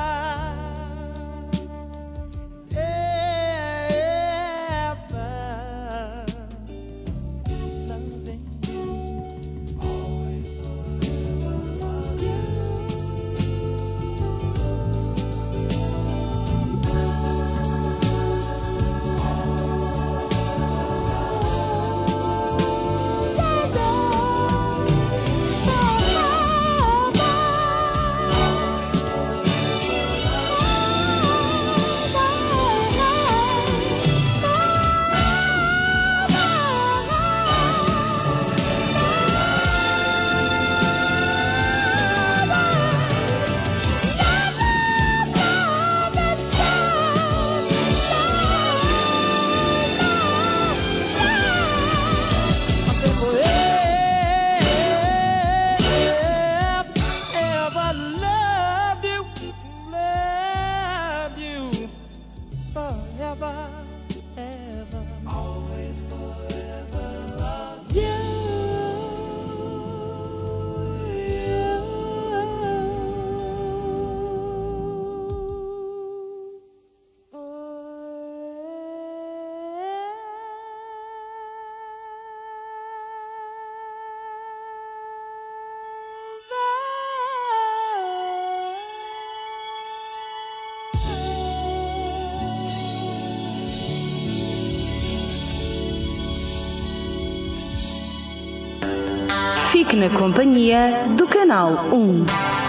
D: Fique na companhia do Canal um.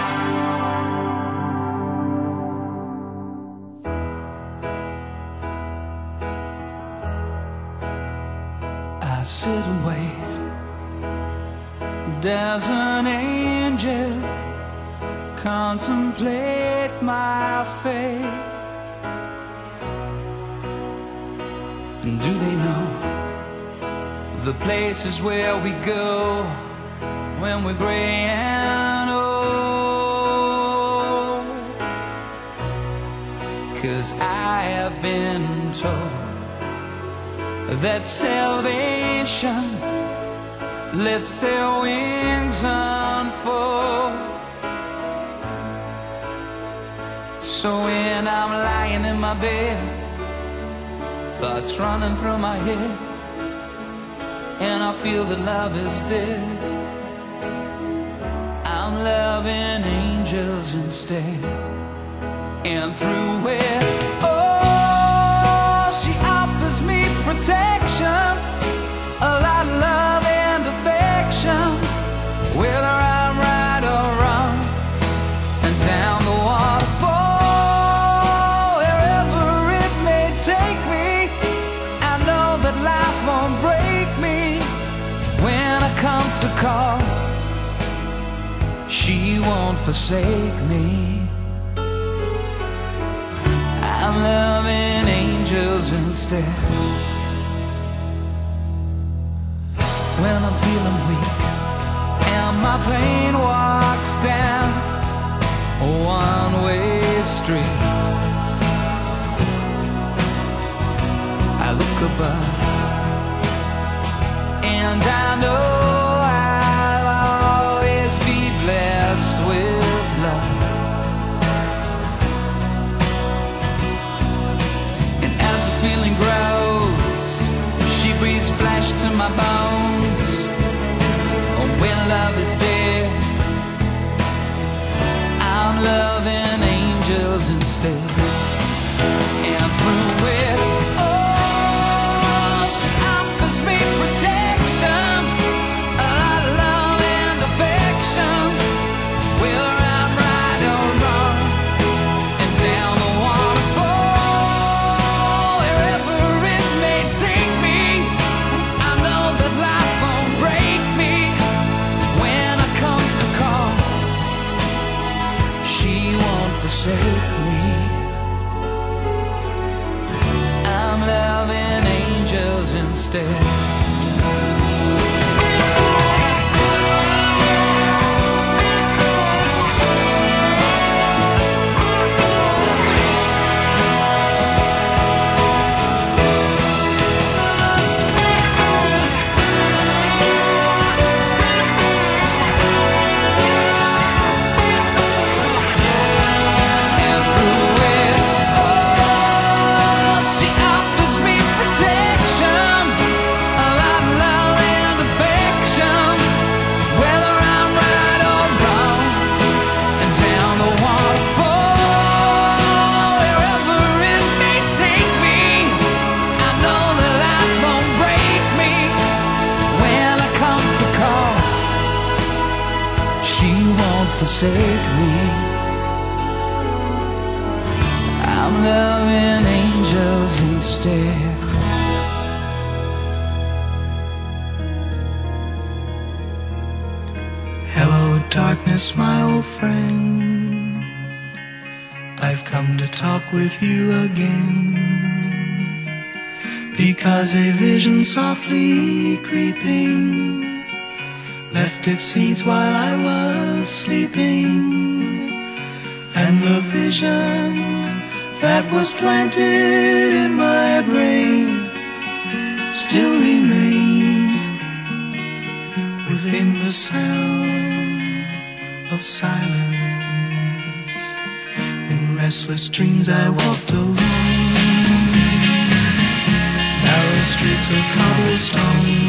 F: I sit and wait. Does an angel contemplate my fate? And do they know the places where we go when we're gray and old? 'Cause I have been told that salvation lets their wings unfold. So when I'm lying in my bed, thoughts running through my head, and I feel that love is dead, I'm loving angels instead. And through it, oh, she offers me protection, a lot of love and affection, whether I'm right or wrong, and down the waterfall, wherever it may take me, I know that life won't break me when I come to call. She won't forsake me. I'm loving angels instead. When I'm feeling weak and my plane walks down a one-way street, I look above and I know I'll always be blessed with love. And as the feeling grows, she breathes flesh to my bones. When love is dead, I'm loving angels instead. And through it, oh, she offers me protection, a lot of love and affection, whether I'm right or wrong, and down the waterfall, wherever it may take me, I know that life won't break me when I come to call. She won't forsake me. I'm loving angels instead. And through it, oh, she offers me protection, a lot of love and affection, whether I'm right or wrong, and down the waterfall, wherever it may take me, I know that life won't break me when I come to call. She won't forsake me. I'm loving angels instead.
J: Hello, darkness, my old friend. I've come to talk with you again, because a vision softly creeping left its seeds while I was sleeping, and the vision that was planted in my brain still remains within the sound of silence. In restless dreams I walked alone, narrow streets of cobblestone,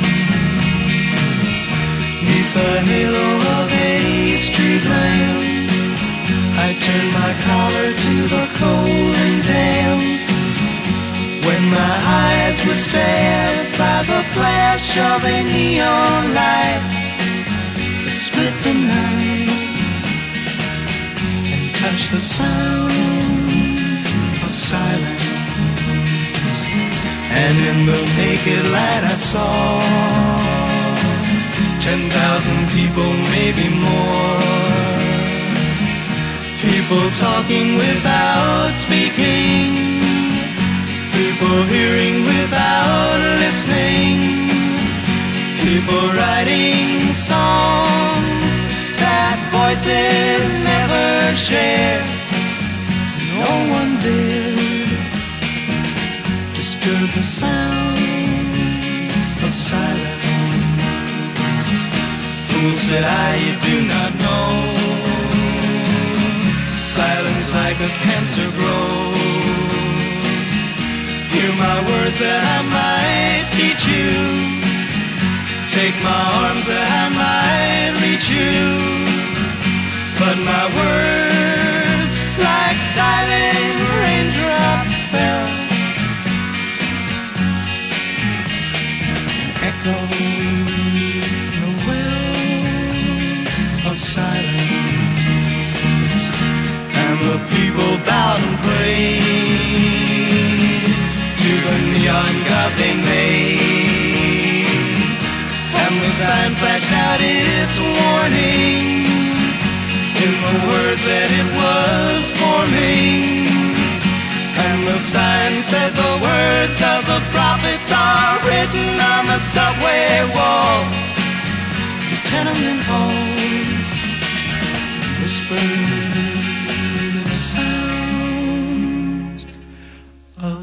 J: neath the halo of a street lamp. I turned my collar to the cold and damp, when my eyes were stabbed by the flash of a neon light. split the night and touch the sound of silence. And in the naked light I saw ten thousand people, maybe more. People talking without speaking, people hearing without listening, people writing songs that voices never share. No one dared disturb the sound of silence. Fool, said I, you do not know. Silence like a cancer grows. Hear my words that I might teach you. Take my arms that I might reach you. But my words, like silent raindrops, fell, echoed the wells of silence. And the people bowed and prayed to the neon god they made. And the sign flashed out its warning in the words that it was forming. And the sign said the words of the prophets are written on the subway walls, the tenement halls, whispered sounds of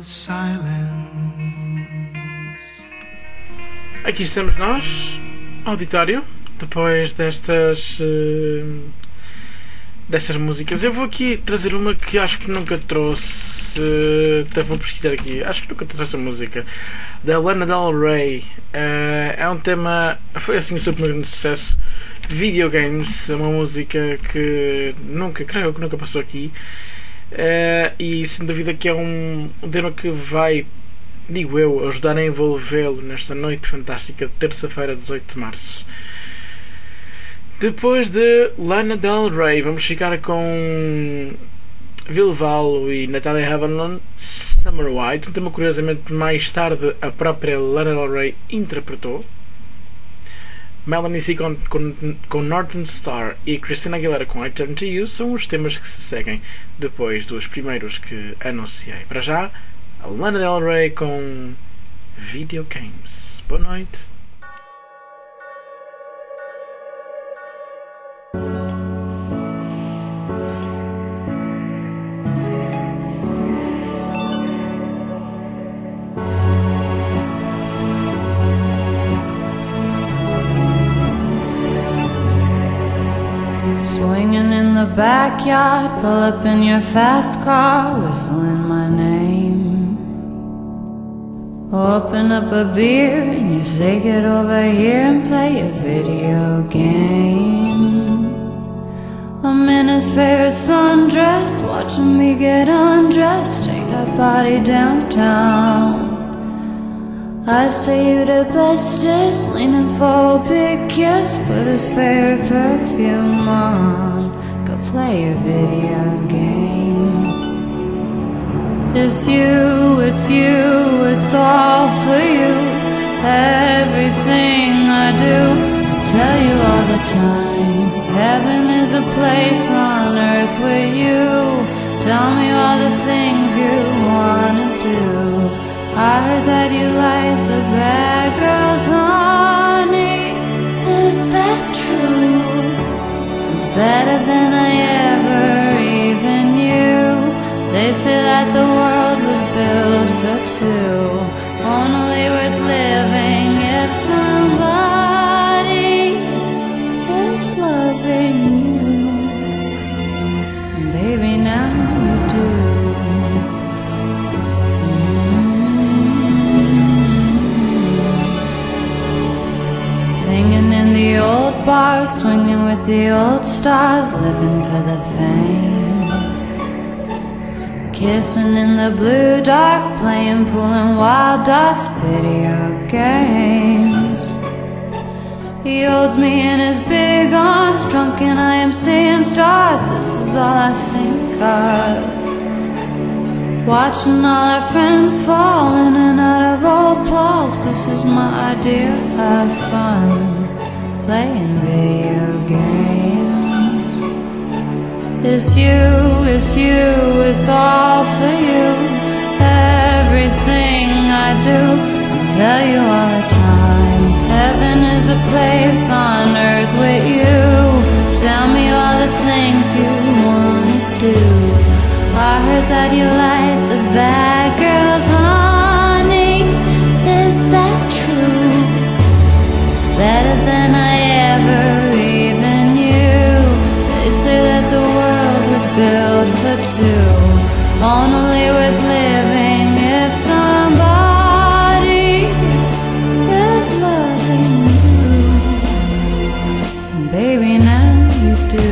J: silence.
C: Aqui estamos nós, auditório, depois destas uh, destas músicas. Eu vou aqui trazer uma que acho que nunca trouxe, uh, até vou pesquisar aqui, acho que nunca trouxe esta música, da Lana Del Rey. Uh, é um tema, foi assim o seu primeiro grande sucesso. Videogames, é uma música que nunca, creio que nunca passou aqui. Uh, e sem dúvida que é um, um tema que vai, digo eu, ajudar a envolvê-lo nesta noite fantástica de terça-feira, dezoito de março. Depois de Lana Del Rey, vamos ficar com Vilvallo e Natalia Havanon, Summer White, um tema curiosamente mais tarde a própria Lana Del Rey interpretou. Melanie C com, com, com Northern Star e Christina Aguilera com I Turn to You são os temas que se seguem depois dos primeiros que anunciei. Para já, a Lana Del Rey com Video Games. Boa noite.
A: Swinging in the backyard, pull up in your fast car, whistling my name. Open up a beer and you say get over here and play a video game. I'm in his favorite sundress, watching me get undressed, take that body downtown. I say you the bestest, leaning for a big kiss, put his favorite perfume on, go play a video game. It's you, it's you, it's all for you. Everything I do, I tell you all the time. Heaven is a place on earth with you. Tell me all the things you wanna do. I heard that you like the bad girls, honey. Is that true? It's better than I ever even knew. They say that the world was built for two, only worth living if somebody is loving you. Baby, now you do. Singing in the old bars, swinging with the old stars, living for the fame. Kissing in the blue dark, playing, pulling wild dots, video games. He holds me in his big arms, drunk and I am seeing stars. This is all I think of. Watching all our friends fall in and out of old clothes. This is my idea of fun, playing video games. It's you, it's you, it's all for you. Everything I do, I'll tell you all the time. Heaven is a place on earth with you. Tell me all the things you wanna do. I heard that you like the bad girls, honey. Is that true? It's better than I ever even knew. They say that the world was built for two, only worth living if somebody is loving you. And baby, now you do.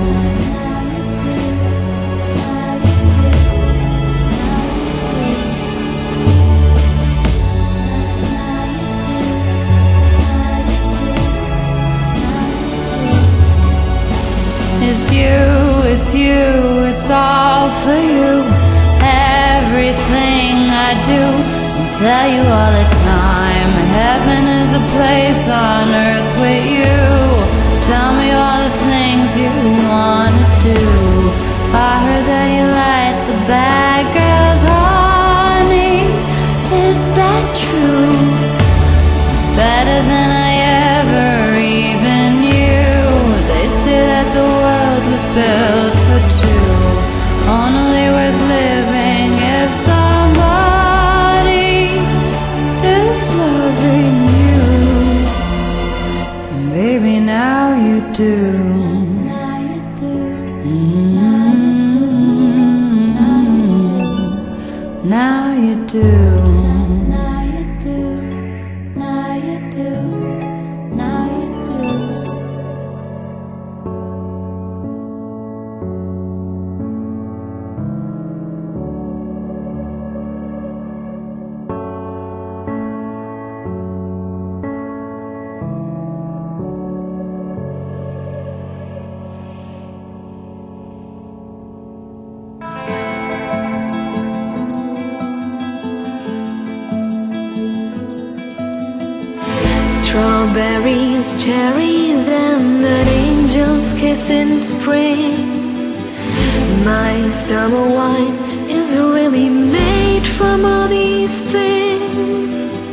A: It's you, it's you, it's all for you. Everything I do, I'll tell you all the time. Heaven is a place on earth with you. Tell me all the things you wanna do. I heard that you like the bad girls, honey. Is that true? It's better than I ever even knew. They say that the world was built for two, only worth living if somebody is loving you. And baby, now you do. Mm-hmm. Now you do. Now you do. Now you do. Now you do.
E: Strawberries, cherries, and an angel's kiss in spring. My summer wine is really made from all these things.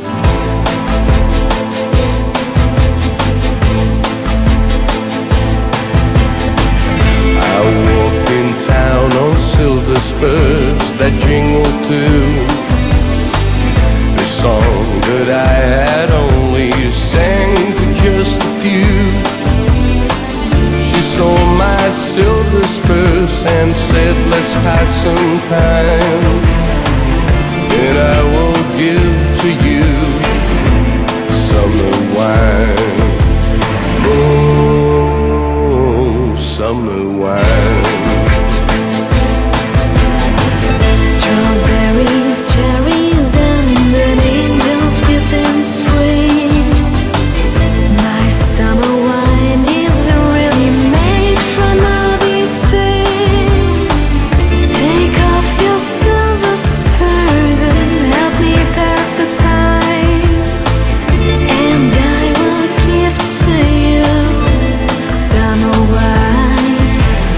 J: I walked in town on silver spurs that jingle too. The song that I had only sang to just a few. She saw my silver spurs and said, let's pass some time, and I will give to you summer wine. Oh, summer wine.
E: Strawberries, cherries, and an angel's kiss in spring. My summer wine is really made from all these things. Take off your silver spurs and help me pass the time, and I will give to you summer wine.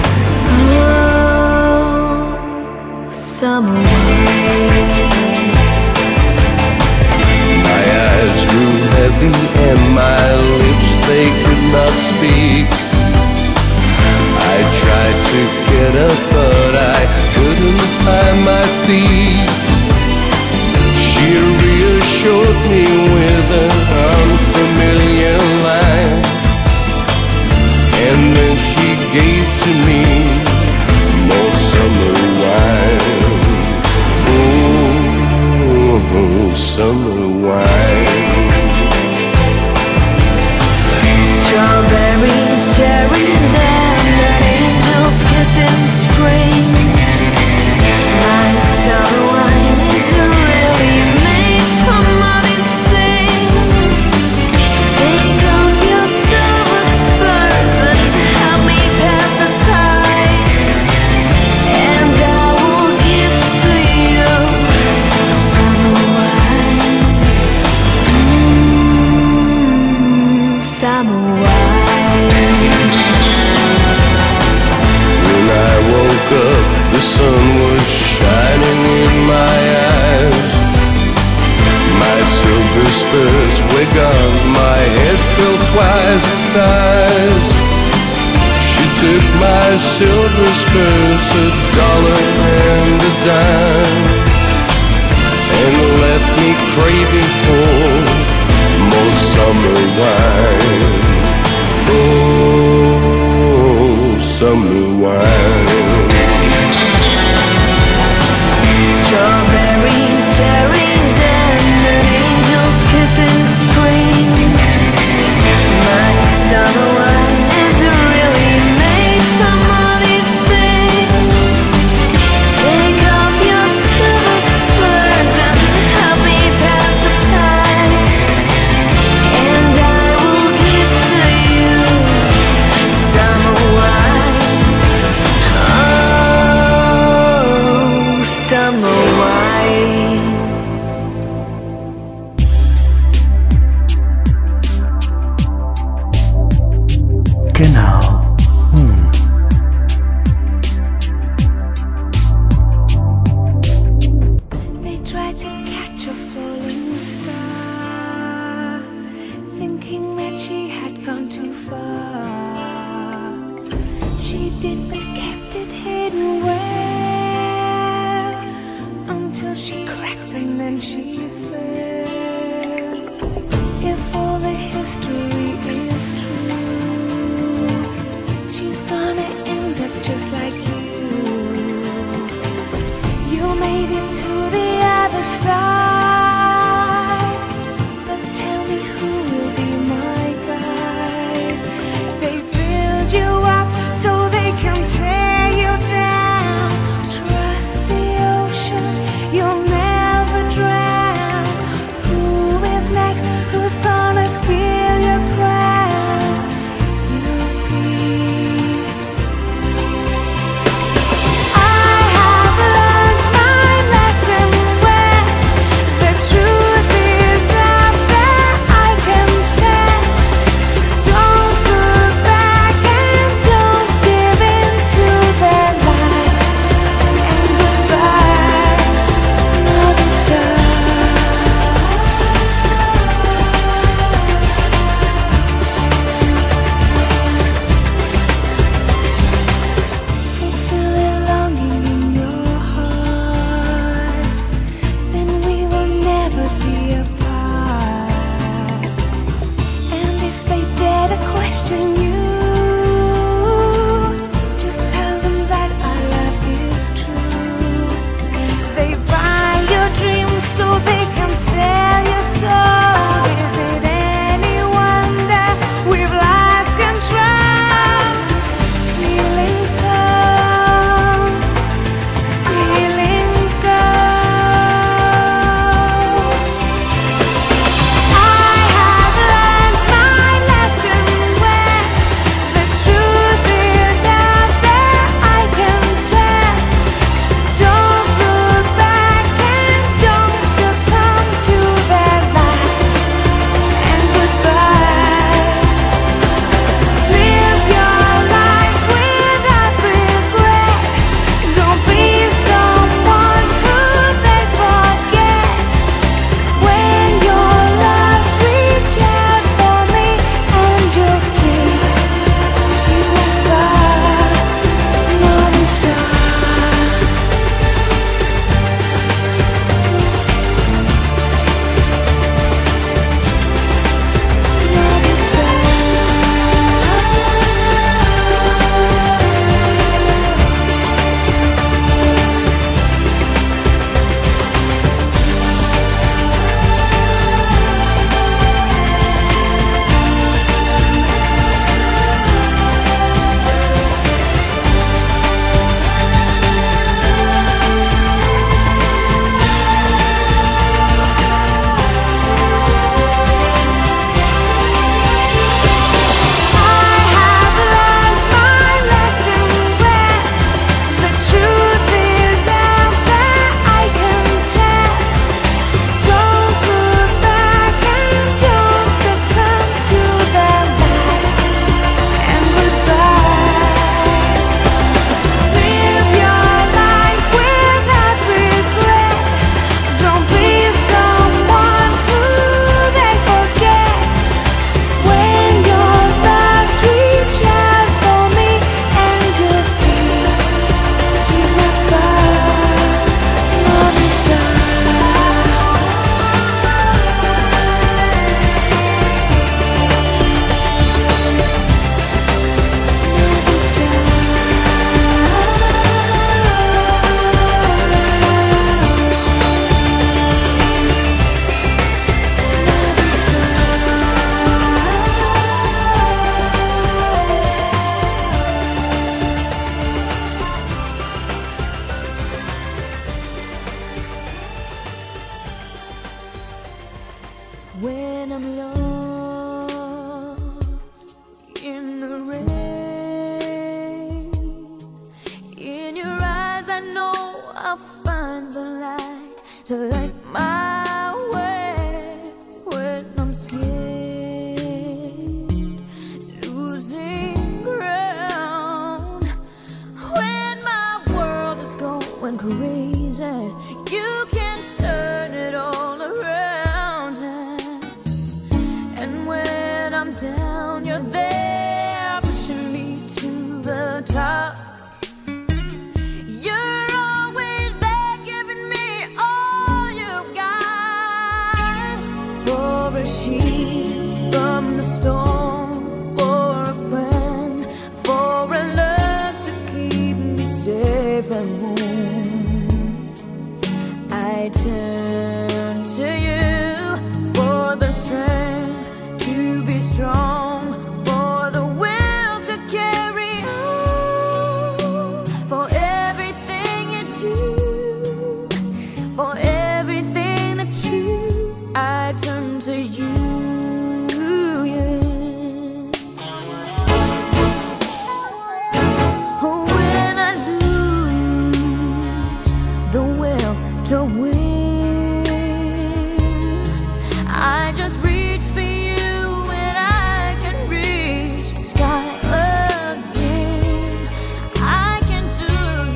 E: Oh, summer wine.
J: My eyes grew heavy and my lips, they could not speak. I tried to get up, but I couldn't find my feet. She reassured me with an unfamiliar line, and then she gave to me more summer wine. first wig on, my head fell twice the size. She took my silver spurs, a dollar and a dime, and left me craving for more summer wine. Oh, summer wine.
E: Strawberries, cherries, and an angel's kiss in spring. My summer wine is really made from all these things. Take off your silver spurs and help me pass the time, and I will give to you summer wine. I'm lost in the rain. In your eyes I know I'll find the light to light my way when I'm scared, losing ground. When my world is going crazy, you can turn it all around us. And when I'm down, you're there pushing me to the top. You're always there giving me all you got. For a sheep from the storm, for a friend, for a love to keep me safe and warm. I turn to you for the strength to be strong, for the will to carry on, for everything you do, for everything that's true. I turn to you, yeah. When I lose the will to win, I just reach for you and I can reach the sky again. I can do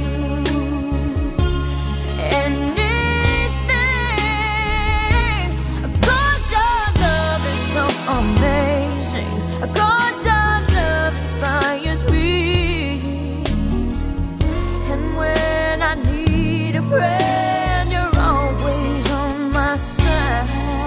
E: anything, 'cause your love is so amazing, 'cause your love inspires me. And when I need a friend, you're always on my side,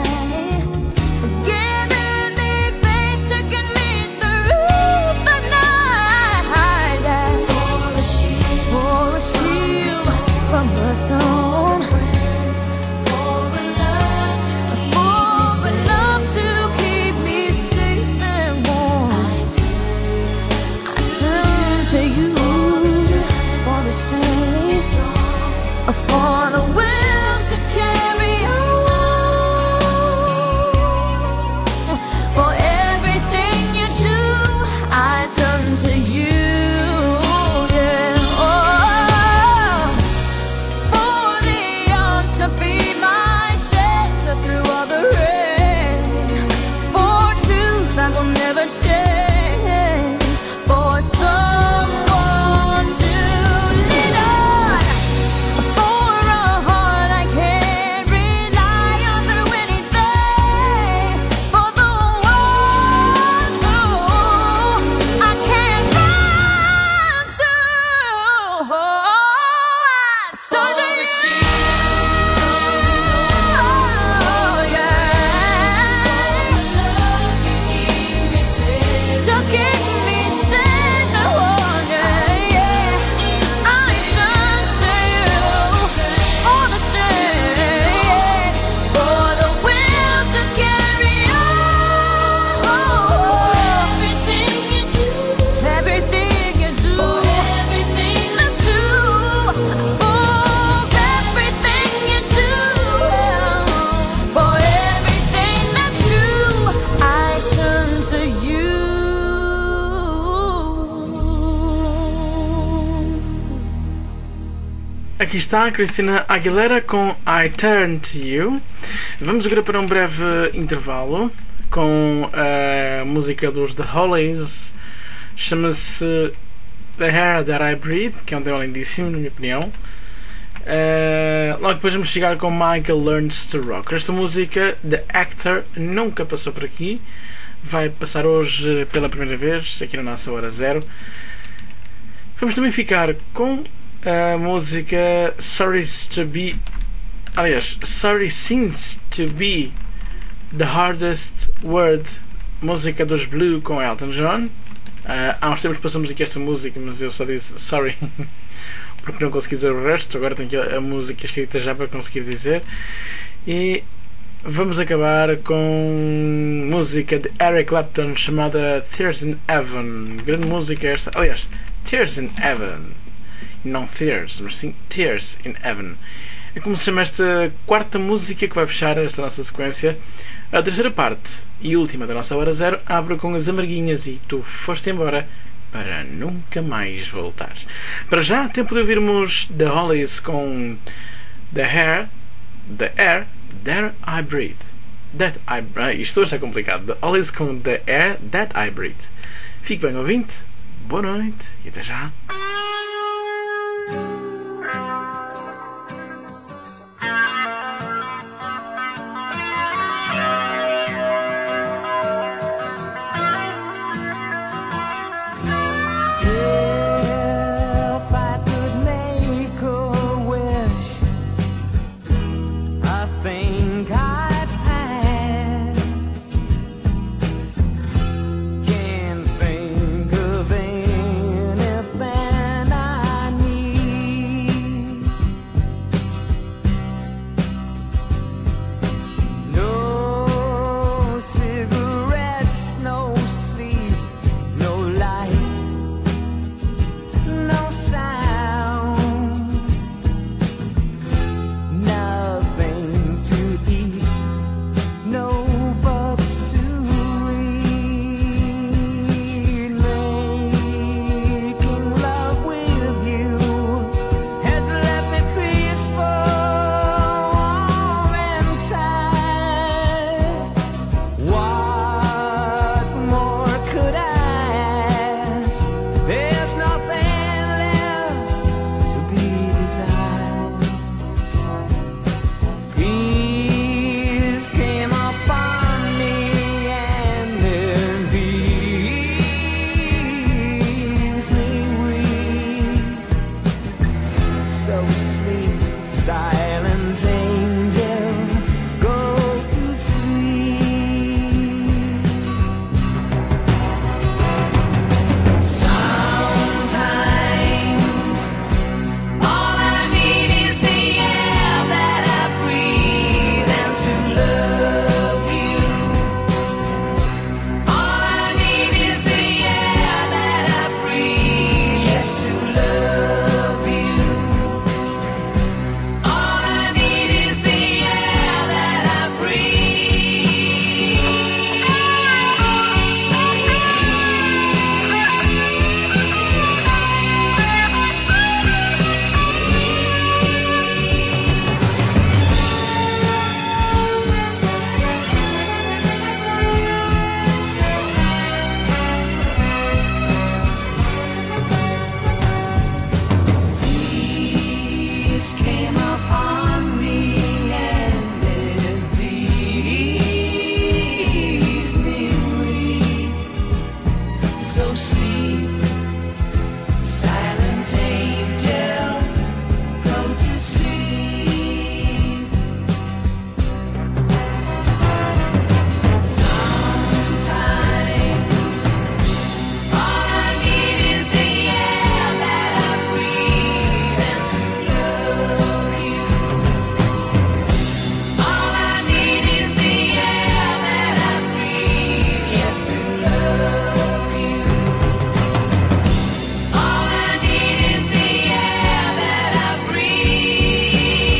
E: giving me faith to get me through the night. For a shield, for a shield from the storm, for a love, for a love to keep me safe and warm. I turn to you for the strength, for the will to carry on, for everything you do. I turn to you, yeah. Oh, for the arms to be my shelter through all the rain, for truth that will never change, for someone to lean on, for a heart I can rely on through anything, for the one who I can run to. Oh, so do you. Oh, yeah. So keep me safe and warm, yeah, yeah. I turn to you for the strength, for the will to carry on. Everything you do, everything you do, for everything that's true, for everything you do, for everything that's true. I turn to you.
C: Aqui está a Christina Aguilera com I Turn to You. Vamos agora para um breve intervalo com a música dos The Hollies. Chama-se The Air That I Breathe, que é um tema lindíssimo, na minha opinião. Uh, logo depois vamos chegar com Michael Learns to Rock. Esta música, The Actor, nunca passou por aqui. Vai passar hoje pela primeira vez, aqui na nossa Hora Zero. Vamos também ficar com a música Sorry to Be... Aliás, Sorry Seems to Be the Hardest Word, música dos Blue com Elton John. Uh, há uns tempos passamos aqui esta música, mas eu só disse sorry porque não consegui dizer o resto. Agora tenho aqui a música escrita já para conseguir dizer. E vamos acabar com música de Eric Clapton chamada Tears in Heaven. Grande música esta. Aliás, Tears in Heaven. não Fears, mas sim Tears in Heaven. É como se chama esta quarta música que vai fechar esta nossa sequência. A terceira parte e última da nossa Hora Zero abre com as Amarguinhas e Tu Foste Embora para Nunca Mais Voltar. Para já, tempo de ouvirmos The Hollies com The Hair, The Air, There I Breathe. That I, ah, isto hoje é complicado. The Hollies com The Air, That I Breathe. Fique bem ouvinte, boa noite e até já.
J: If I could make a wish, I think I'd ask. Can't think of anything I need. No cigarettes, no sleep, no light, no sound, nothing to eat, no books to read. Making love with you has left me peaceful, warm and tired. What more could I ask? There's nothing left to be desired. Peace came upon me and then leaves me weak. So sleep, silent angel, go to sleep. Sometimes all I need is the air that I breathe and to love you. All I need is the air that I breathe, yes, to love you. All I need is the air that I Peace came upon me and it leaves me weak. So sleep, silent angel, go to sleep. Sometimes all I need is the air that I breathe and to love you. All I need is the air that I breathe, yes, to love you. All I need is the air that I breathe.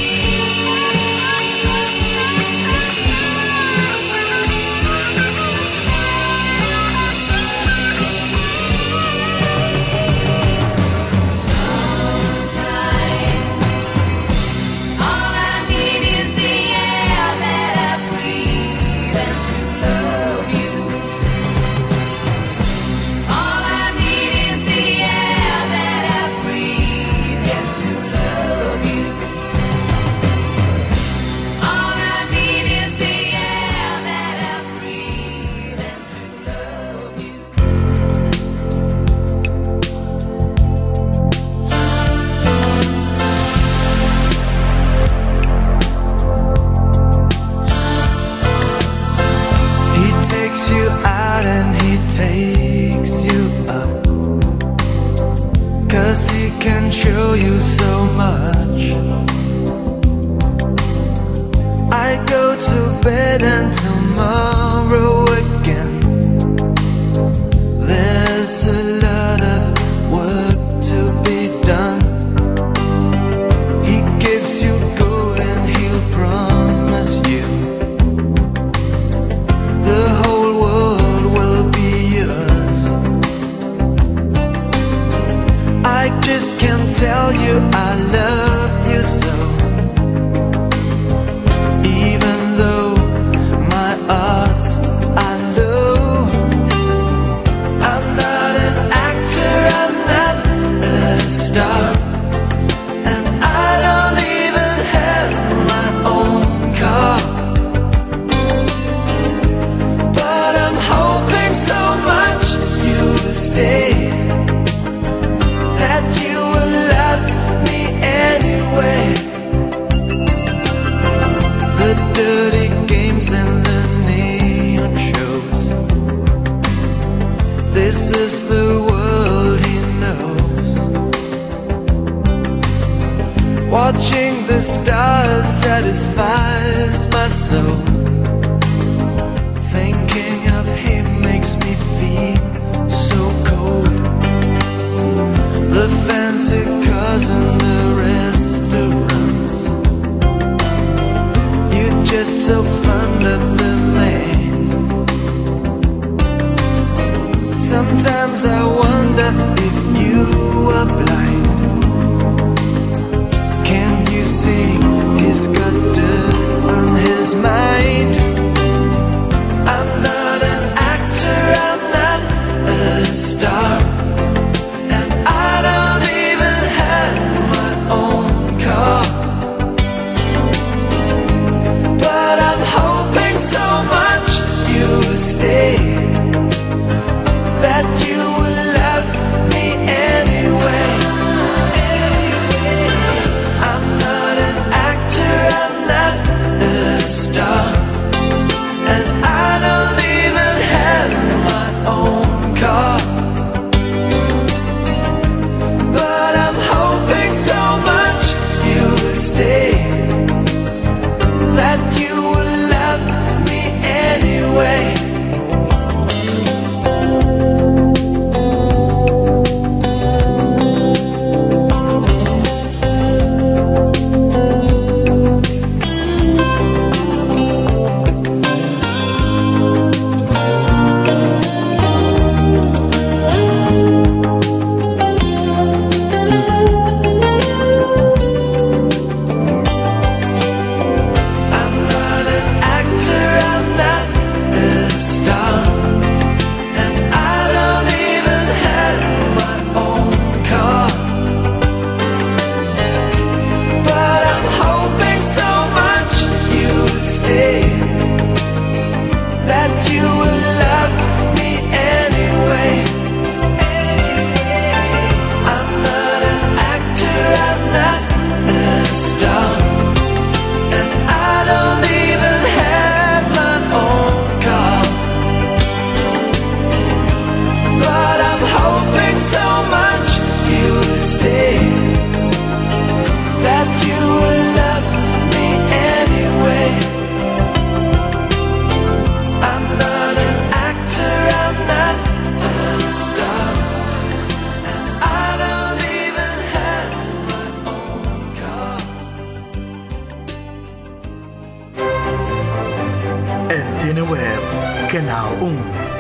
J: Watching the stars satisfies my soul. Thinking of him makes me feel so cold. The fancy cars and the restaurants, you're just so fond of the man. Sometimes I wonder if you are blind. Can you see he's got dirt on his mind? I'm not an actor, I'm not a star, and I don't even have my own car. But I'm hoping so much you'll stay, that you will love me anyway. I'm not an actor, I'm not a star, and I don't even have my own car. But I'm hoping so much you will stay, that you will love me anyway. I'm not an actor, I'm not a star, and I don't even have my own car. But I'm hoping so much you'll stay, that you will love me anyway. I'm not an actor, I'm not a star, and I don't even have my own car. But I'm hoping so much you'll stay, that you will love me anyway. I'm not an actor, I'm not a star, and I don't even have my own car.
C: Antena Web, Canal um.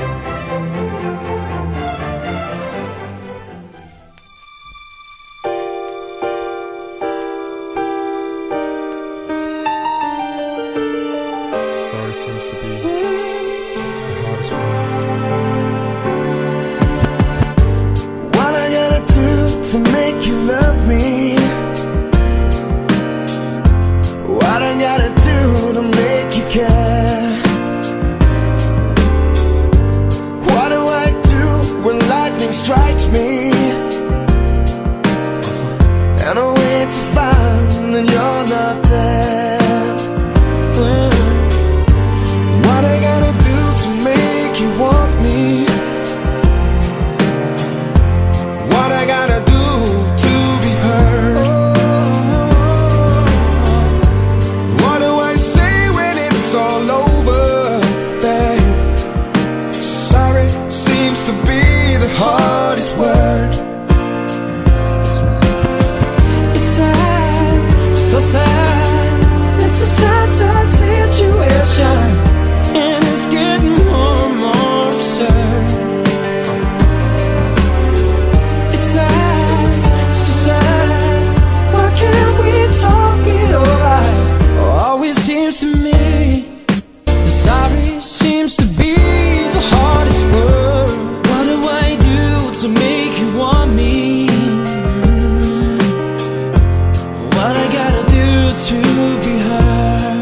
K: Sorry seems to be the hardest one.
J: What I gotta do to make you love me? What I gotta do to make you care? What do I do when lightning strikes me? And I wait to find that you're not there. What I gotta do to make you want me? What I gotta do to be heard? What do I say when it's all over, babe? Sorry seems to be the hardest word. It's sad, so sad. It's a sad, sad situation, and it's getting more and more absurd. It's sad, so sad. Why can't we talk it over? Always seems to me the sorry seems to be the hardest word. What do I do to make you want me? What I gotta do to be heard?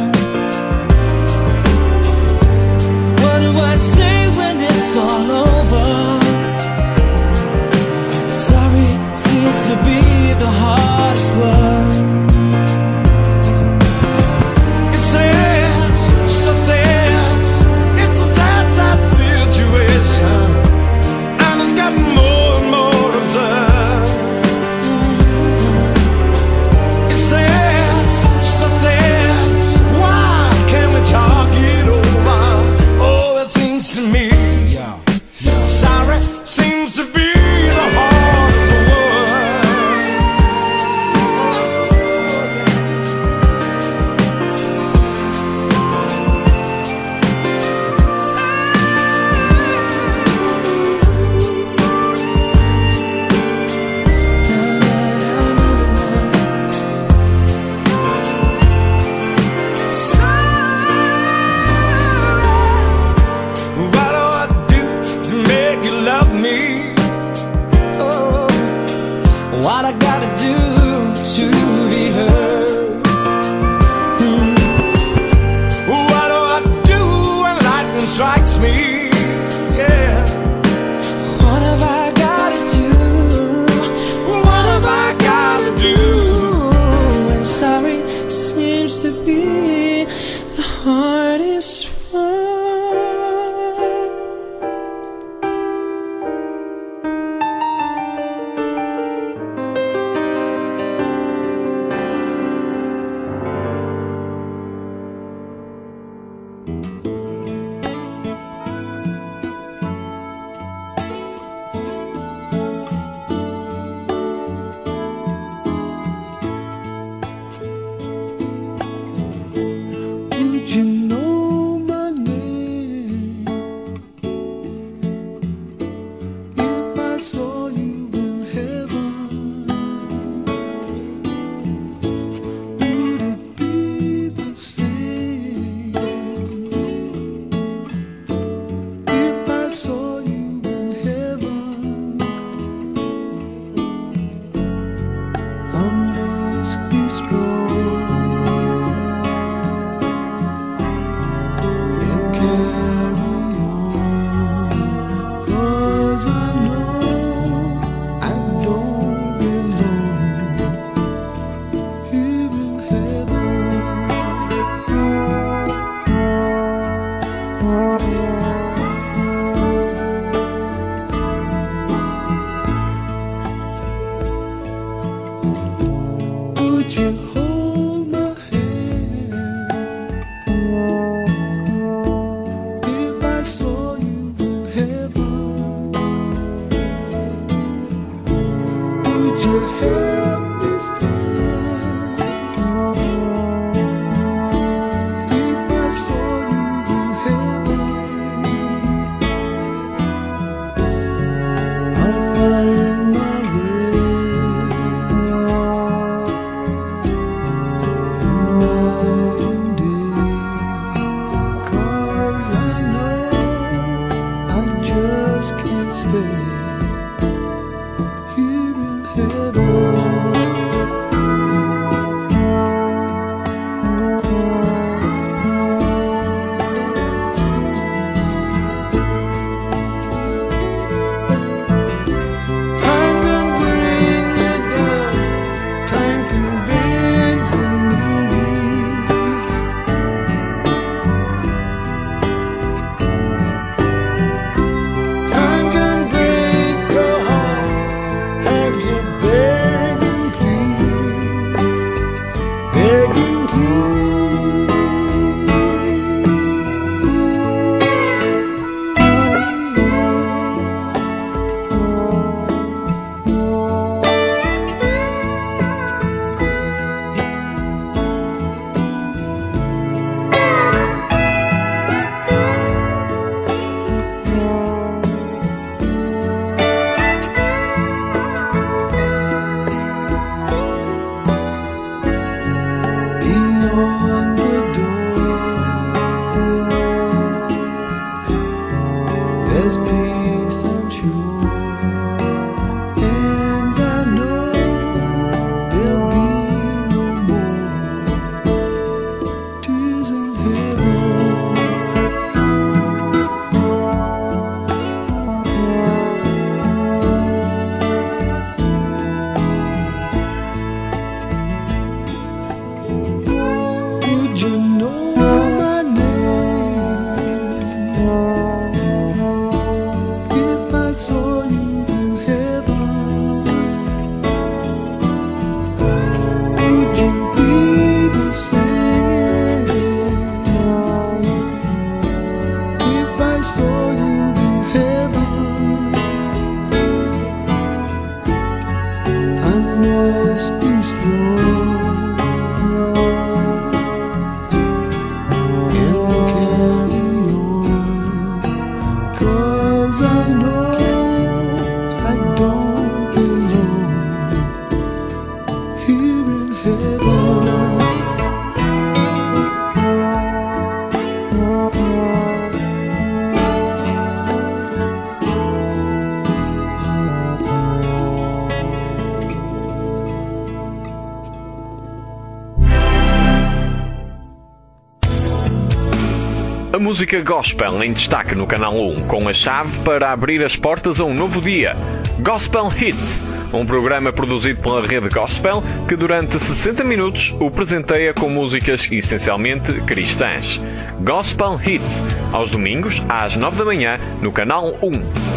I: A música gospel em destaque no Canal um, com a chave para abrir as portas a um novo dia. Gospel Hits, um programa produzido pela Rede Gospel que durante sessenta minutos o presenteia com músicas essencialmente cristãs. Gospel Hits, aos domingos às nove da manhã no Canal um.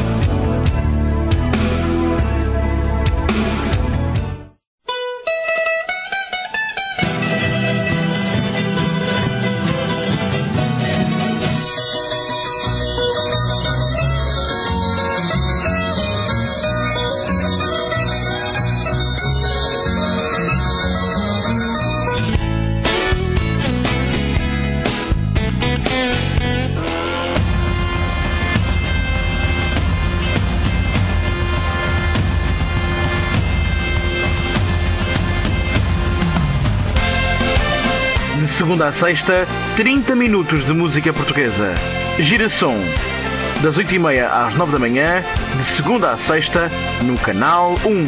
L: De segunda a sexta, trinta minutos de música portuguesa. Giração, das oito e meia às nove da manhã, de segunda a sexta, no Canal um.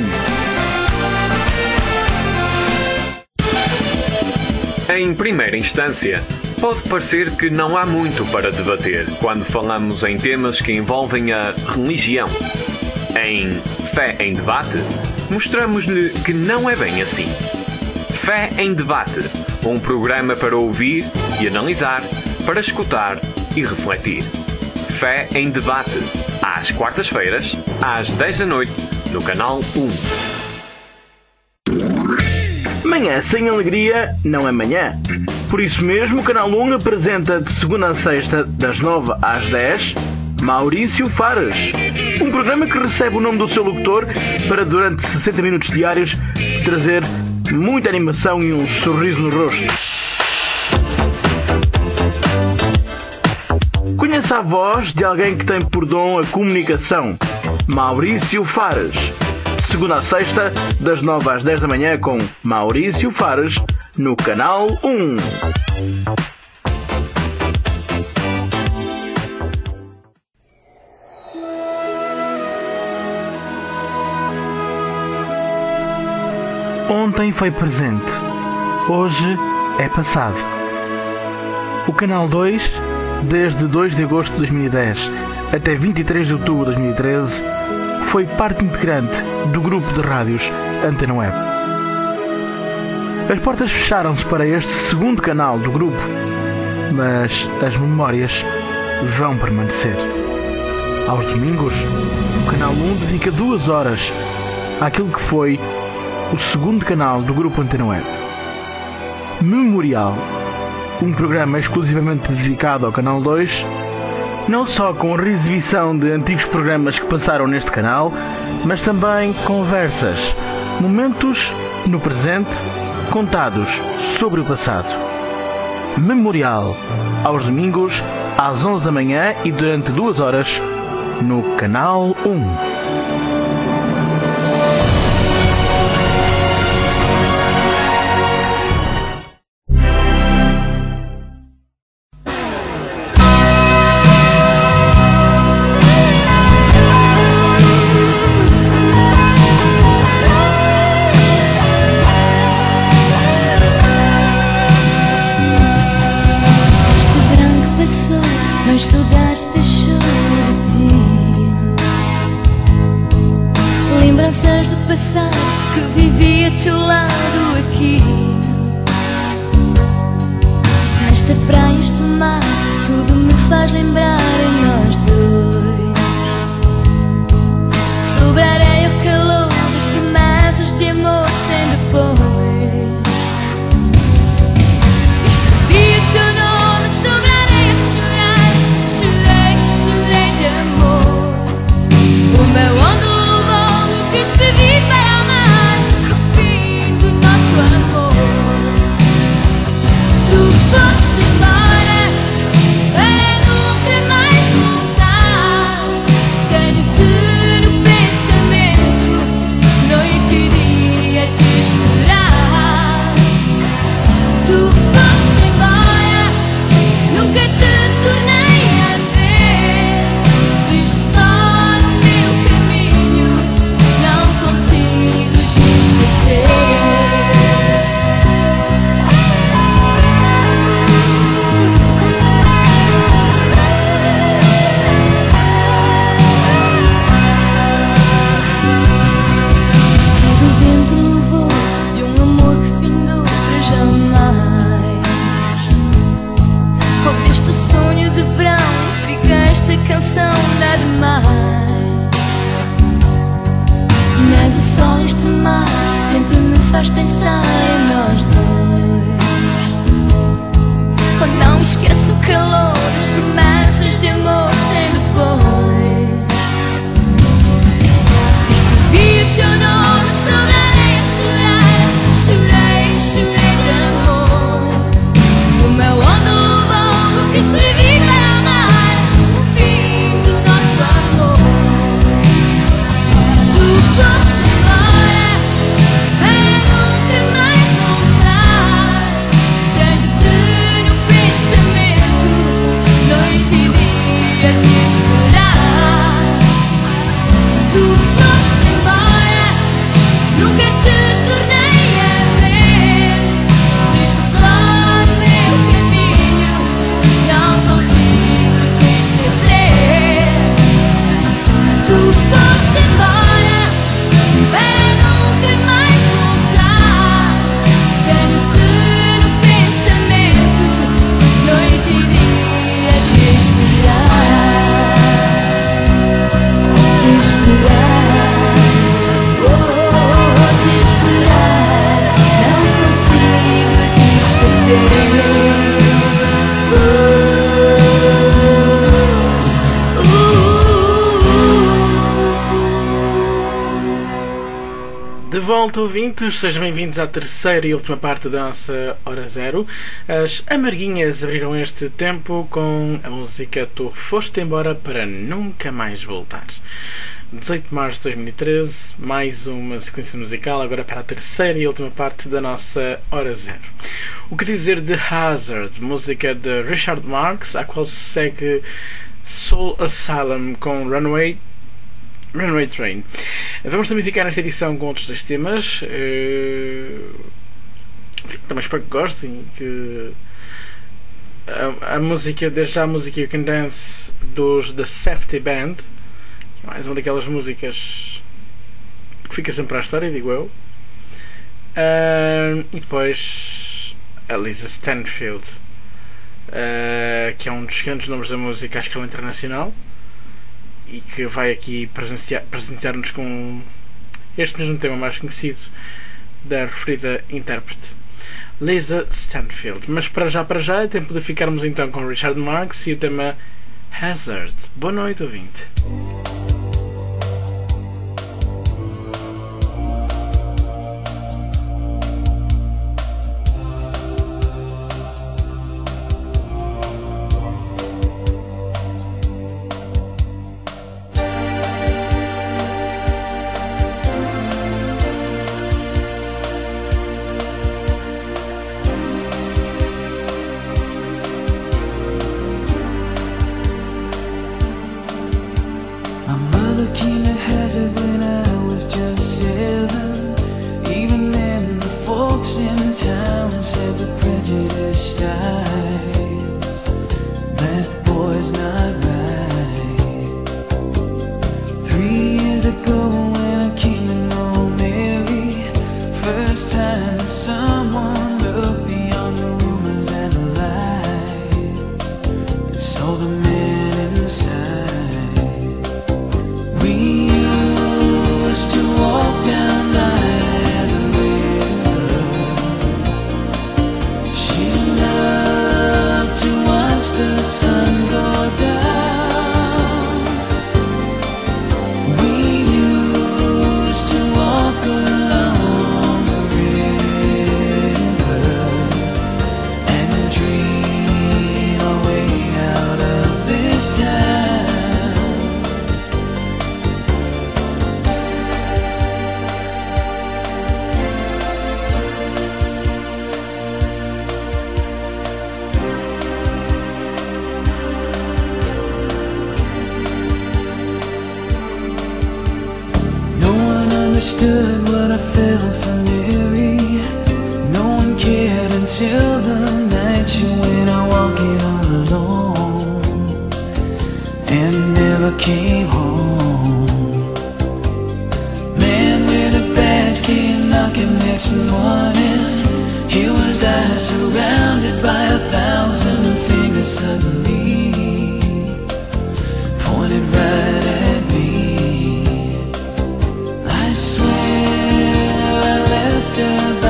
I: Em primeira instância, pode parecer que não há muito para debater quando falamos em temas que envolvem a religião. Em Fé em Debate, mostramos-lhe que não é bem assim. Fé em Debate, um programa para ouvir e analisar, para escutar e refletir. Fé em Debate, às quartas-feiras, às dez da noite, no Canal um.
L: Manhã sem alegria não é manhã. Por isso mesmo, o Canal um apresenta de segunda a sexta, das nove às dez, Maurício Fares. Um programa que recebe o nome do seu locutor para, durante sessenta minutos diários, trazer muita animação e um sorriso no rosto. Conheça a voz de alguém que tem por dom a comunicação. Maurício Fares. Segunda a sexta, das nove às dez da manhã, com Maurício Fares, no Canal um. Ontem foi presente, hoje é passado. O Canal dois, desde dois de agosto de dois mil e dez até vinte e três de outubro de dois mil e treze, foi parte integrante do grupo de rádios Antena Web. As portas fecharam-se para este segundo canal do grupo, mas as memórias vão permanecer. Aos domingos, o Canal um dedica duas horas àquilo que foi o segundo canal do grupo Antena Web. Memorial, um programa exclusivamente dedicado ao Canal dois, não só com a reexibição de antigos programas que passaram neste canal, mas também conversas, momentos no presente, contados sobre o passado. Memorial, aos domingos, às onze da manhã e durante duas horas, no Canal um.
E: Mas saudades deixou de ti.
A: faz pensar em nós dois. Oh, não esqueço o calor das promessas de amor sem depois. Escrevi o teu nome sobre a areia, chorar, chorei, chorei de amor. O meu ondo levou o que escrevi para amar, o fim do nosso amor. Tu foste embora para nunca mais voltar. Tenho-te no pensamento, noite e dia te esperar. Tu foste embora, nunca te tornei a ver. Desculpar o meu caminho, não consigo te esquecer. Tu foste embora para nunca mais voltar. Tenho-te no pensamento, noite e dia te esperar. Te esperar, oh, te esperar. Não consigo te esquecer.
C: De volta, ouvintes, sejam bem-vindos à terceira e última parte da nossa Hora Zero. As Amarguinhas abriram este tempo com a música Tu Foste Embora para Nunca Mais Voltar. dezoito de março de dois mil e treze, mais uma sequência musical, agora para a terceira e última parte da nossa Hora Zero. O que dizer de Hazard, música de Richard Marx, a qual se segue Soul Asylum com Runaway Runaway Train. Vamos também ficar nesta edição com outros dois temas. Uh, também espero que gostem. Que a, a música, desde já a música You Can Dance dos The Safety Band, que é mais uma daquelas músicas que fica sempre para a história, digo eu. Uh, e depois a Lisa Stanfield, uh, que é um dos grandes nomes da música à escala internacional, e que vai aqui presenciar, presentear-nos com este mesmo tema mais conhecido da referida intérprete, Lisa Stanfield. Mas para já, para já, é tempo de ficarmos então com Richard Marx e o tema Hazard. Boa noite, ouvinte.
J: understood what I felt for Mary. No one cared until the night she went out walking all alone and never came home. Man with a badge came knocking next morning. Here was I surrounded by a thousand fingers suddenly pointed right at me. I swear I left her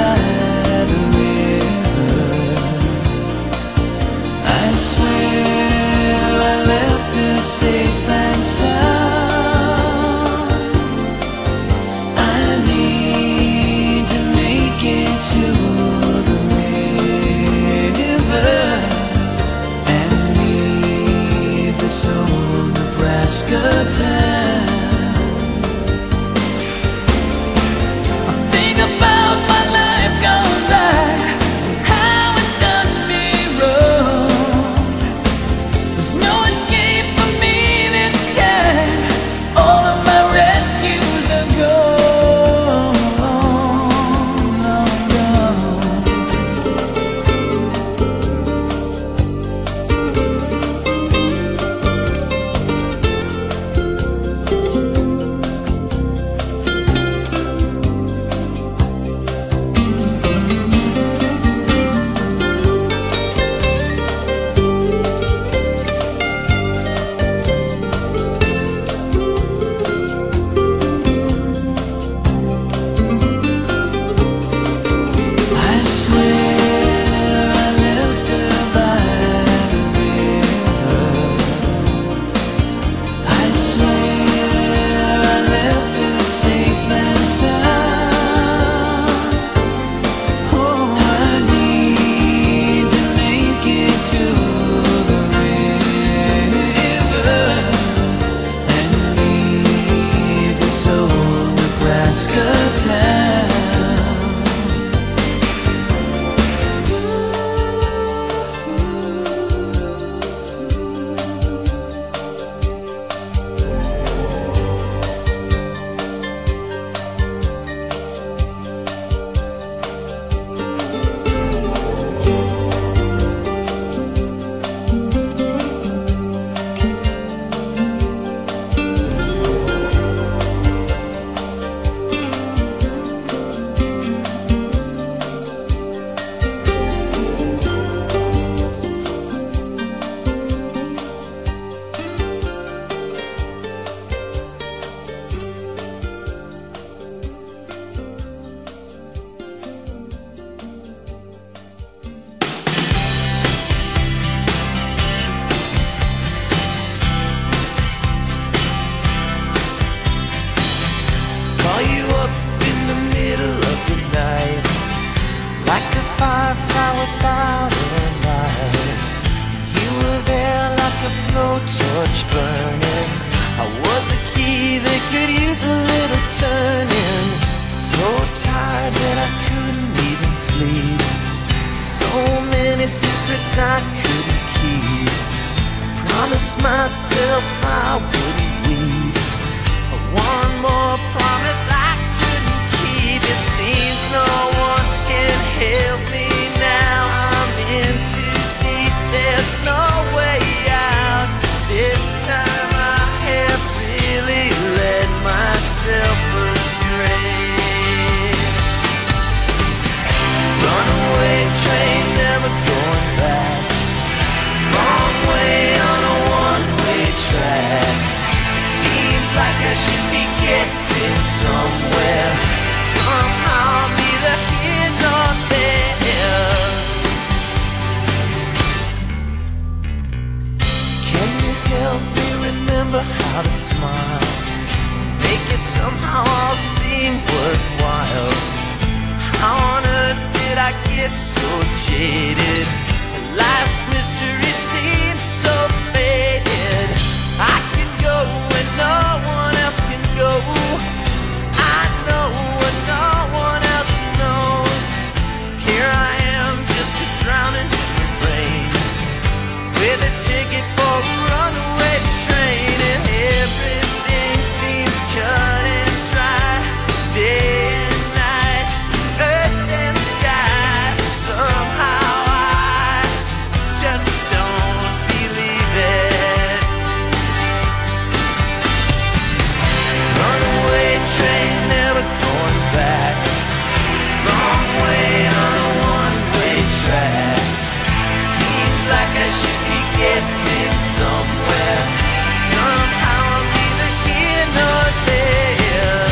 J: much burning. I was a key that could use a little turning. So tired that I couldn't even sleep. So many secrets I couldn't keep. I promised myself I wouldn't weep. But one more promise I couldn't keep. It seems no one can help me now. I'm in too deep, there's no way out. This time I have really led myself astray. Runaway train, never going back. Wrong way on a one-way track. Seems like I should be getting somewhere. Somehow I'm neither here nor there. Can you help me remember how to smile? Make it somehow all seem worthwhile. How on earth did I get so jaded? Life's mystery seems so faded. I can go when no one else can go. I know what no one else knows. Here I am, just a drowning human brain, with a ticket for a runaway train, and everything seems cut and dry. Day and night, earth and sky. Somehow I just don't believe it. Runaway train, never going back. Wrong way on a one-way track. Seems like I should be getting somewhere. Somehow I'm neither here nor there.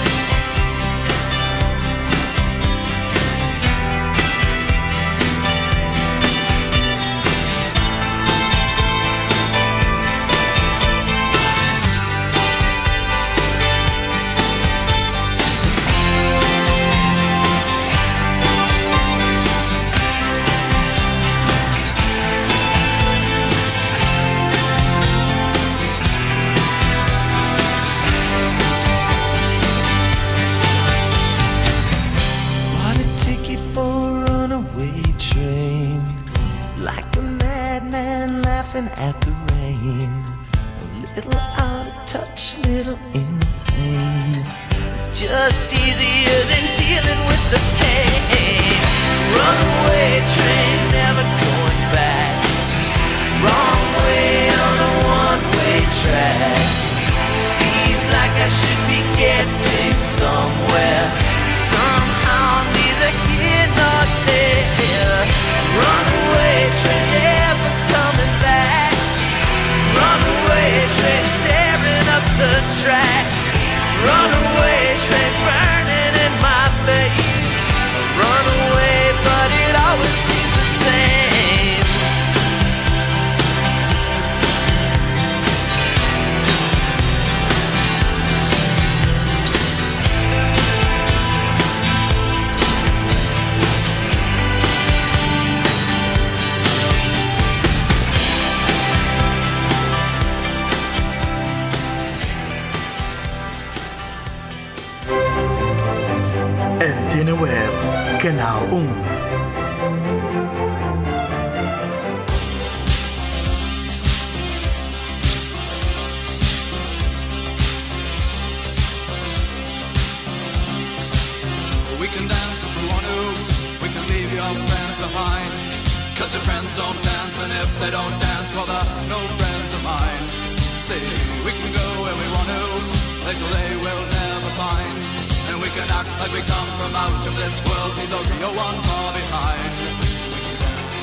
J: Bought a ticket for a runaway train, like a madman laughing at the rain. A little out of touch, little insane. It's just easier than dealing with the pain. Runaway train, never going back. Wrong way on a one-way track. Seems like I should be getting somewhere. Somehow I'm neither here nor there. Runaway train, never coming back. Runaway train, tearing up the track. Runaway train, burning in my face. Runaway, but it always seems the same.
L: Antena Web, Canal um.
M: We can dance if we want to. We can leave your friends behind. Cause your friends don't dance, and if they don't dance, well, they're no friends of mine. See, we can go where we want to, places they will never find. And we can act like we come from out of this world, leave the real one far behind. We can dance.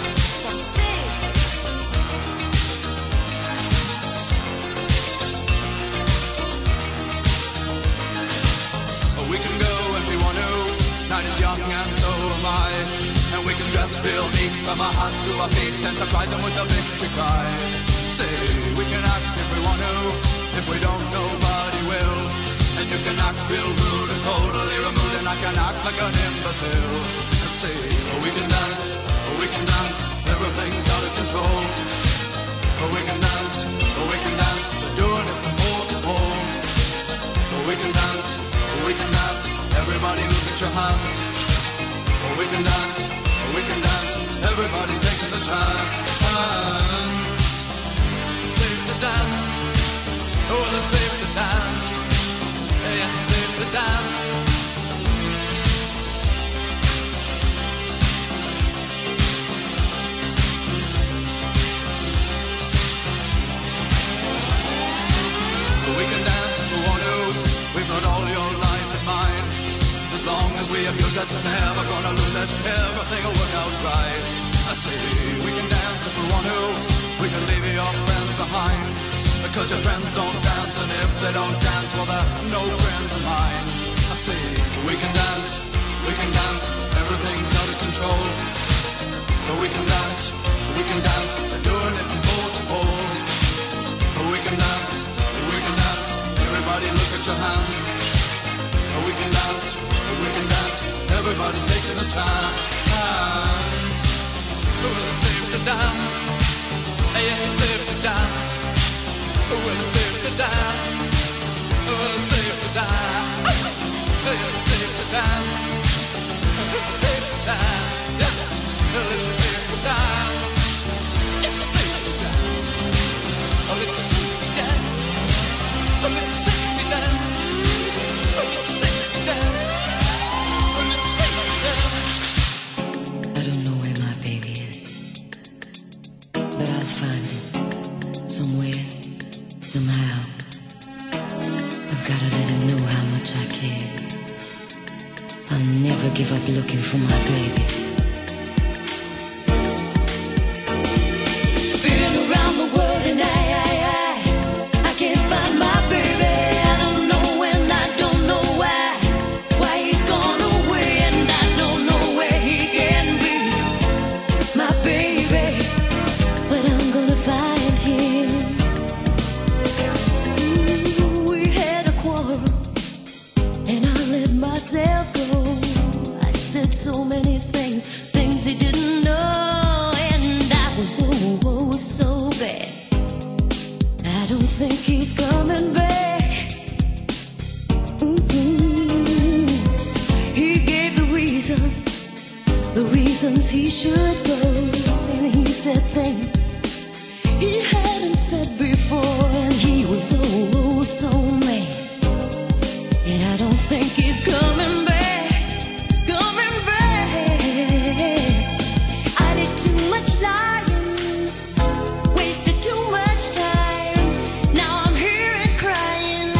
M: We can go if we want to. Night is young and so am I. And we can dress real neat from our hands to our feet and surprise them with a victory cry. Say, we can act if we want to. If we don't, nobody will. And you can act real rude and totally removed, and I can act like an imbecile. Say, oh, we can dance, oh, we can dance, everything's out of control. Oh, we can dance, oh, we can dance. a chance. Safe to dance. Oh, it's safe to dance. Yes, it's safe to dance. We can dance if we want to. We've got all your life in mind. As long as we abuse it, never gonna lose it. Everything will work out right. I say we can dance if we want to. We can leave your friends behind. Because your friends don't dance, and if they don't dance, well, they're no friends of mine. I say we can dance, we can dance. Everything's out of control. But we can dance, we can dance. We're doing it from pole to pole. But we can dance, we can dance. Everybody look at your hands. But we can dance, we can dance. Everybody's making a chance. Well, it's safe to dance. Yes, it's safe to dance. Well, it's safe to dance. Well, it's safe to dance. Yes, it's safe to dance. It's safe to dance. Well, it's safe to dance. It's safe to dance. Oh, it's safe to dance. Oh, it's safe to dance. Oh, it's safe to dance. Oh, it's safe to dance.
N: I don't know where my baby is, but I'll find him somewhere, somehow. I've gotta let him know how much I care. I'll never give up looking for my baby. Been around the world and I, I, I, I can't find my baby. I don't know when, I don't know why, why he's gone away, and I don't know where he can be, my baby. But I'm gonna find him. Ooh, we had a quarrel, and I let myself go. I said so many things, things he didn't know, and I was so, oh, so bad. I don't think he's coming back. Mm-mm. He gave the reason, the reasons he should go, and he said things he hadn't said before, and he was oh, oh, so mad. And I don't think he's coming back, coming back. I did too much lying, wasted too much time. Now I'm here and crying.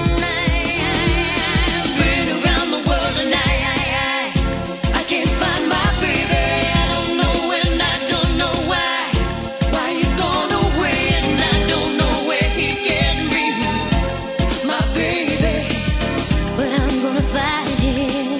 N: I've been around the world and I, I, I, I can't find my baby. I don't know when, I don't know why, why he's gone away, and I don't know where he can be, my baby. But I'm gonna find him.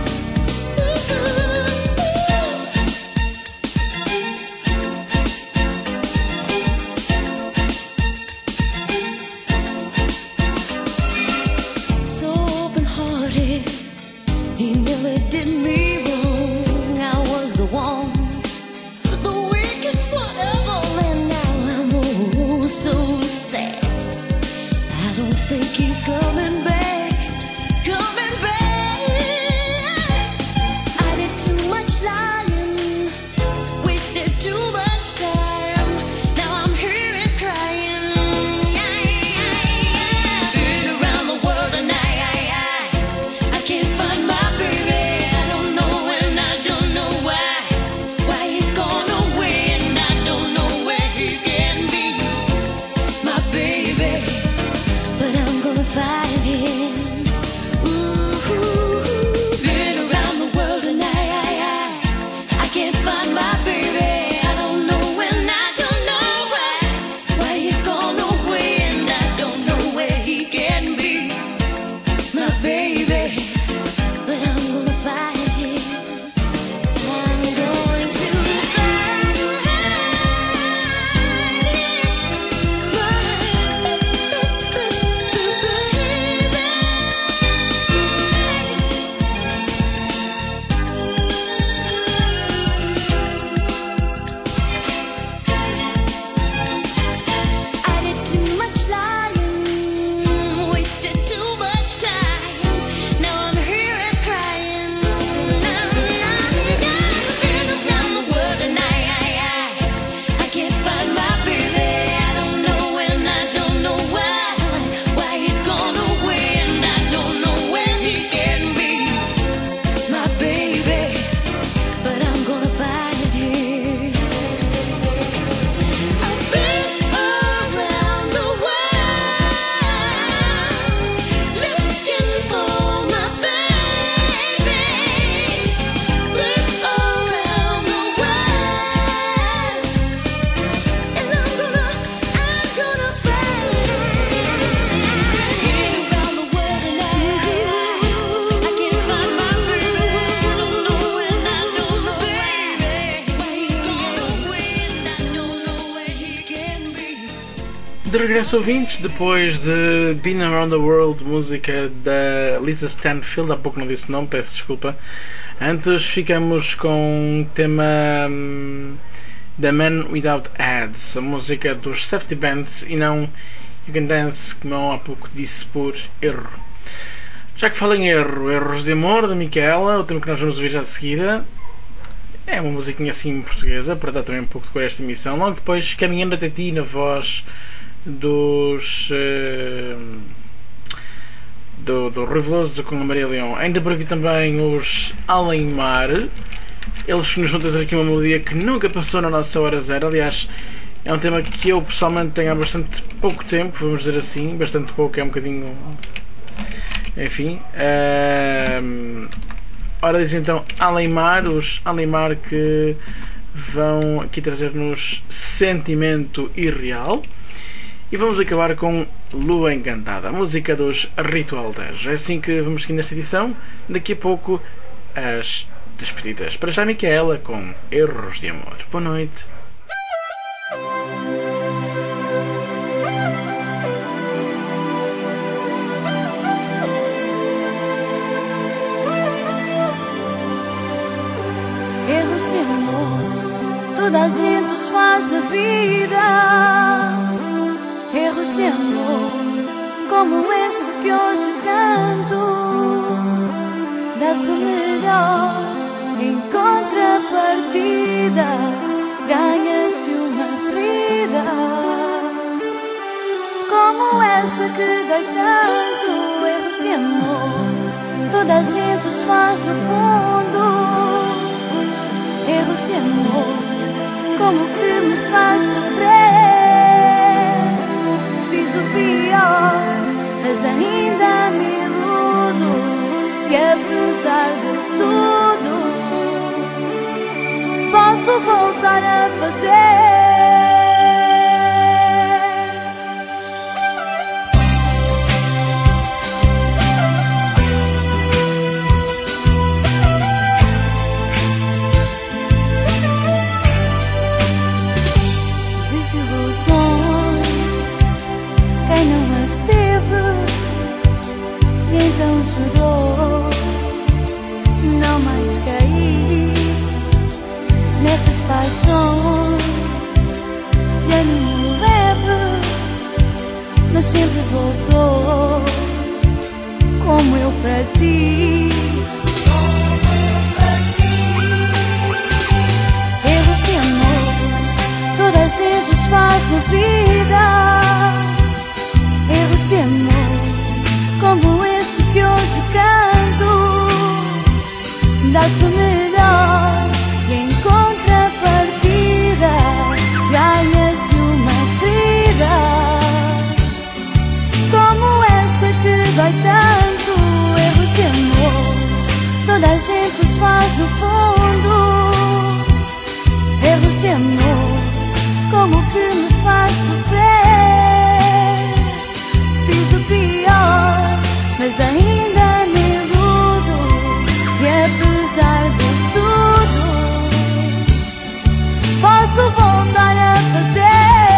N: So open-hearted, he nearly did me wrong. I was the one, the weakest one of all, and now I'm oh so sad. I don't think he's coming back, coming back. I did too much lying, wasted too much time. Now I'm here and crying. Been around the world and I, I, I, I can't find my baby. I don't know when, I don't know why, why he's gone away, and I don't know where he can be, my baby. But I'm gonna find him.
C: De regresso, ouvintes, depois de Been Around the World, música da Lisa Stanfield, há pouco não disse o nome, peço desculpa. Antes ficamos com o tema um, The Man Without Ads, a música dos Safety Bands e não You Can Dance, como há pouco disse, por erro. Já que falo em erro, Erros de Amor, da Micaela, o tema que nós vamos ouvir já de seguida. É uma musiquinha assim portuguesa, para dar também um pouco de cor a esta emissão. Logo depois, Caminhando até ti, na voz dos uh, do, do Rui Veloso com a Maria Leão. Ainda por aqui também os Além Mar. Eles nos vão trazer aqui uma melodia que nunca passou na nossa hora zero. Aliás, é um tema que eu pessoalmente tenho há bastante pouco tempo, vamos dizer assim, bastante pouco, é um bocadinho, enfim. Uh, ora diz então Além Mar, os Além Mar que vão aqui trazer-nos Sentimento Irreal. E vamos acabar com Lua Encantada, a música dos Ritual Tejo. É assim que vamos seguir nesta edição. Daqui a pouco, as despedidas. Para já, Micaela com Erros de Amor. Boa noite.
A: Erros de amor, toda a gente os faz da vida. Erros de amor, como este que hoje canto. Dá-se o melhor, em contrapartida ganha-se uma ferida. Como esta que dói tanto. Erros de amor, toda a gente os faz no fundo. Erros de amor, como que me faz sofrer. Fiz o pior, mas ainda me iludo. E apesar de tudo, posso voltar a fazer. Quem não as teve e então jurou não mais cair nessas paixões de ânimo leve, mas sempre voltou como eu para ti. Erros de amor, toda a gente os faz na vida. Erros de amor, como este que hoje canto. Dá-se o melhor e em contrapartida ganha-se uma ferida. Como esta que dói tanto. Erros de amor, toda a gente os faz no fundo. Erros de amor, como que me faz sofrer. Fiz o pior, mas ainda me iludo. E apesar de tudo, posso voltar a fazer.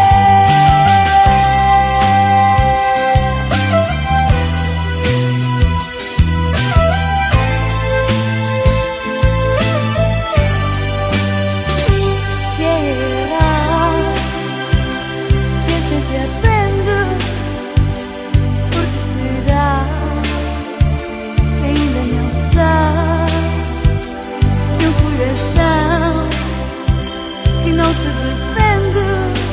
A: Se errar, que a gente aprende. Porque será que ainda não sabe que um coração que não se defende,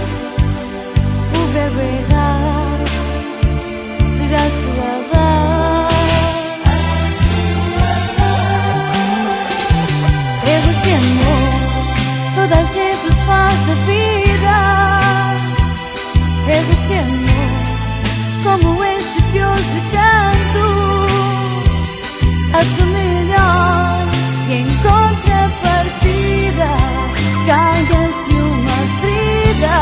A: o verbo errar será sua vez. Erros de amor, toda a gente os faz da vida. Erros de amor, como este que hoje canto. Dá-se o melhor e em contrapartida ganha-se uma ferida.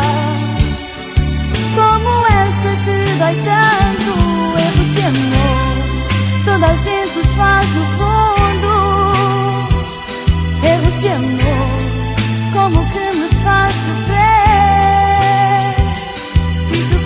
A: Como esta que dói tanto. Erros de amor, toda a gente os faz no fundo. Erros de amor, como que me faz sofrer. Fiz o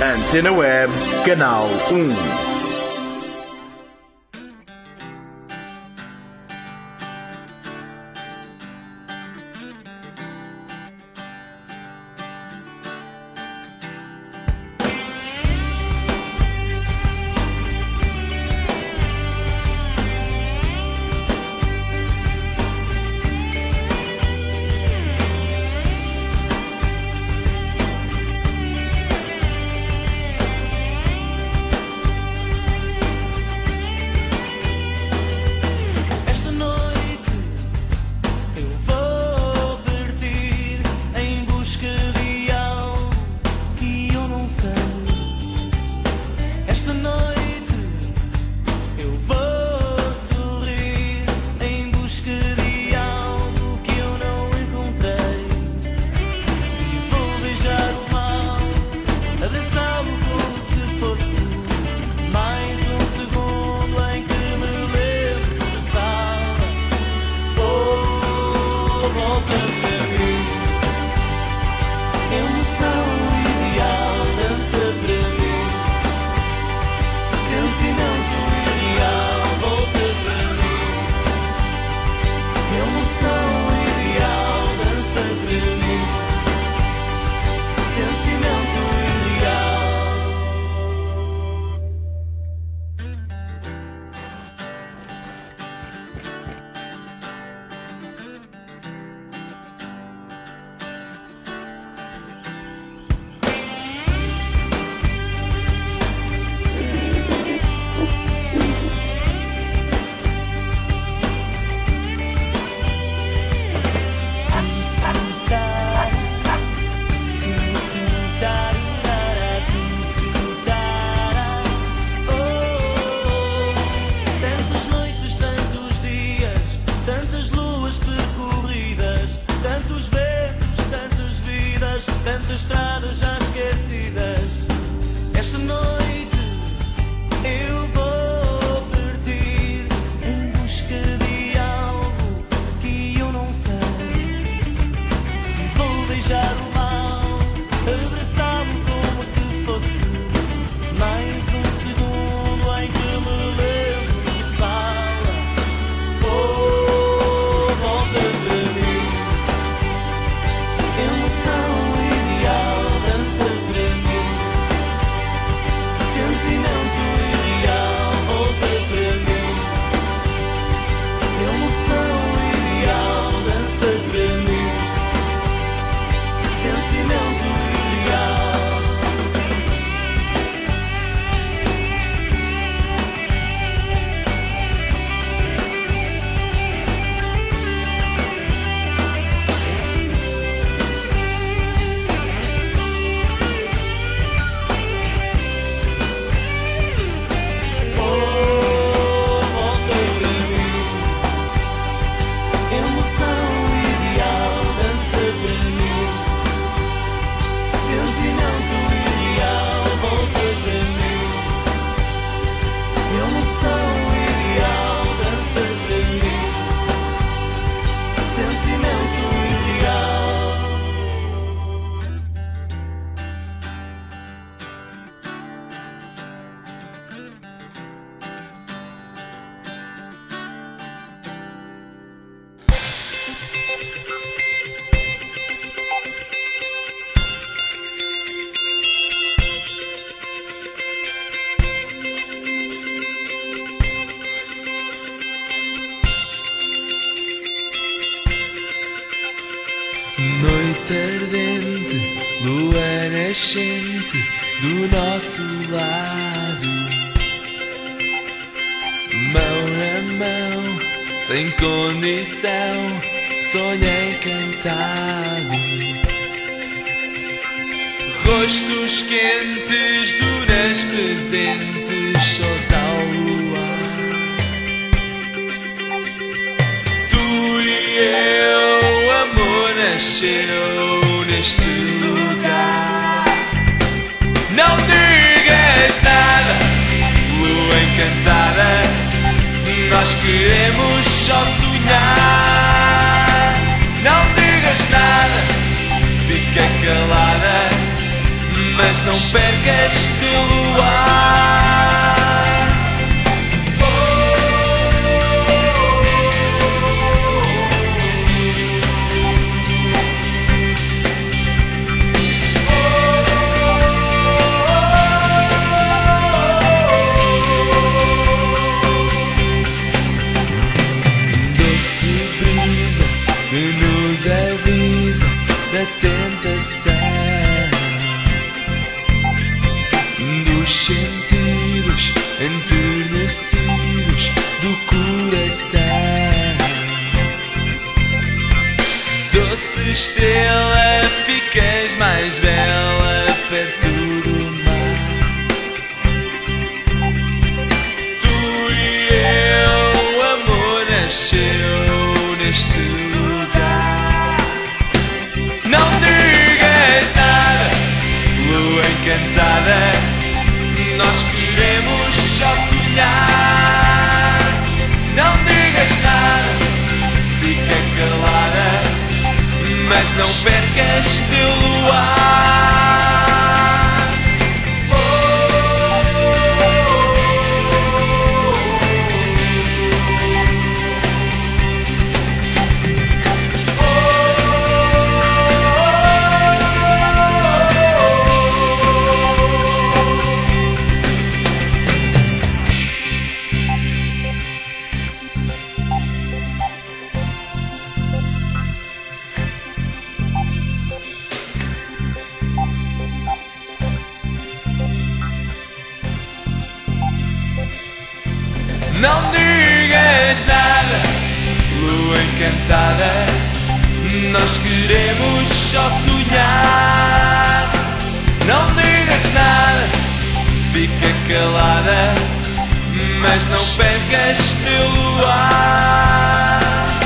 L: Antena Web, Canal um.
O: Noite ardente, lua nascente do nosso lado. Mão a mão, sem condição, sonho encantado. Rostos quentes, duras presentes, sós ao luar. Tu e eu, amor nasceu neste lugar. Não digas nada, lua encantada, nós queremos só sonhar. Não digas nada, fica calada, mas não percas nos avisa da tentação dos sentidos enternecidos do coração. Doce estrela, ficas mais bela perto do mar. Tu e eu, amor nasceu neste lugar. Não digas nada, lua encantada, nós queremos só sonhar. Não digas nada, fica calada, mas não percas teu luar. Não digas nada, lua encantada, nós queremos só sonhar. Não digas nada, fica calada, mas não percas teu luar.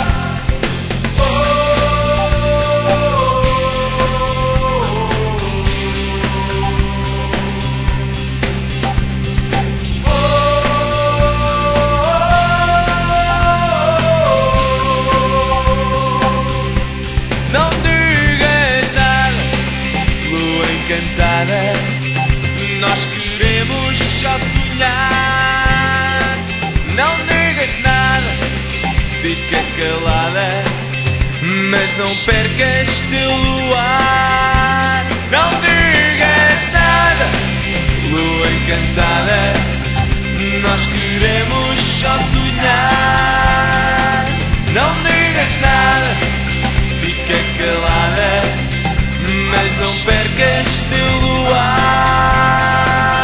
O: Nós queremos só sonhar. Não digas nada, fica calada, mas não percas teu luar. Não digas nada, lua encantada, nós queremos só sonhar. Não digas nada, fica calada, mas não percas teu luar.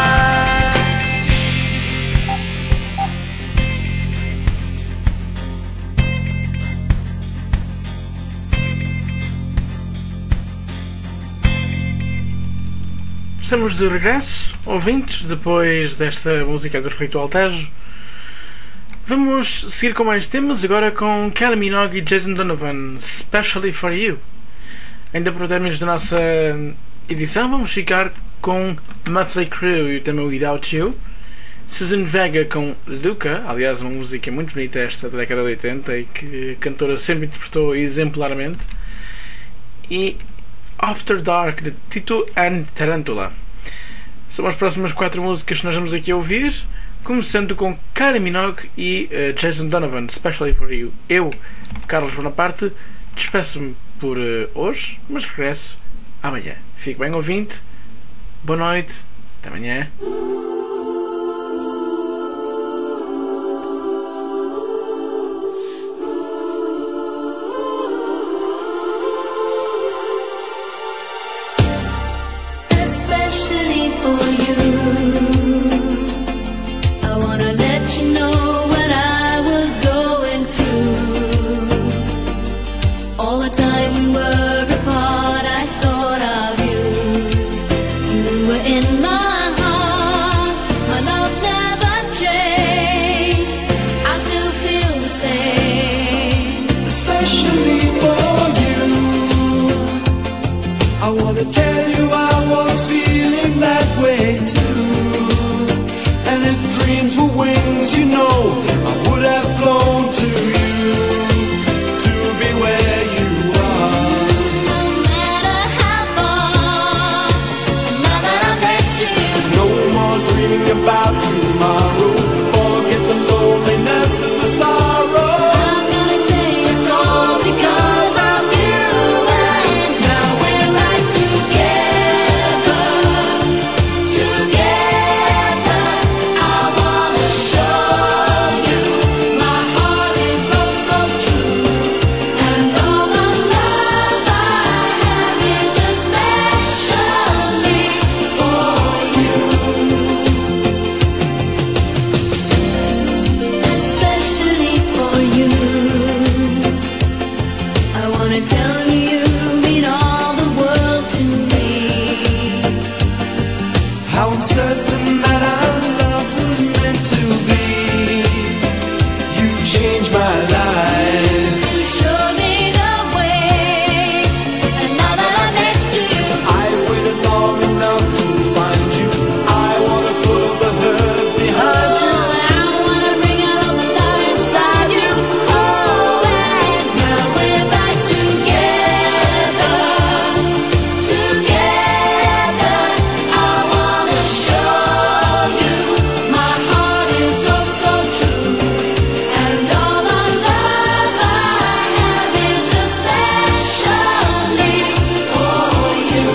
C: Estamos de regresso, ouvintes, depois desta música do Ritual Tejo. Vamos seguir com mais temas, agora com Kylie Minogue e Jason Donovan, Especially For You. Ainda para termos da nossa edição, vamos ficar com Mötley Crüe e o tema Without You, Susan Vega com Luca, aliás uma música muito bonita esta da década de oitenta e que a cantora sempre interpretou exemplarmente, e After Dark de Tito and Tarantula. São as próximas quatro músicas que nós vamos aqui a ouvir, começando com Kylie Minogue e uh, Jason Donovan, Especially For You. Eu, Carlos Bonaparte, despeço-me por uh, hoje, mas regresso amanhã. Fique bem, ouvinte, boa noite, até amanhã.
B: Especially for you, I wanna let you know what I was going through. All the time we were apart, I thought of you. You were in my heart, my love never changed. I still feel the same.
G: Especially for you, I wanna tell you I was feeling that way too. And if dreams were wings, you know, I would have flown to you, to be where you are.
E: wanna tell you you mean all the world to me.
J: How uncertain that our love was meant to be. You changed my life.
E: You showed me the way, and now that I'm next to you,
J: I waited long enough to find you. I wanna put all the hurt behind you.
E: I wanna bring out all the love inside you. Oh, and now we're back together, together. I wanna show you my heart is so, so true. And all the love I have is especially for you.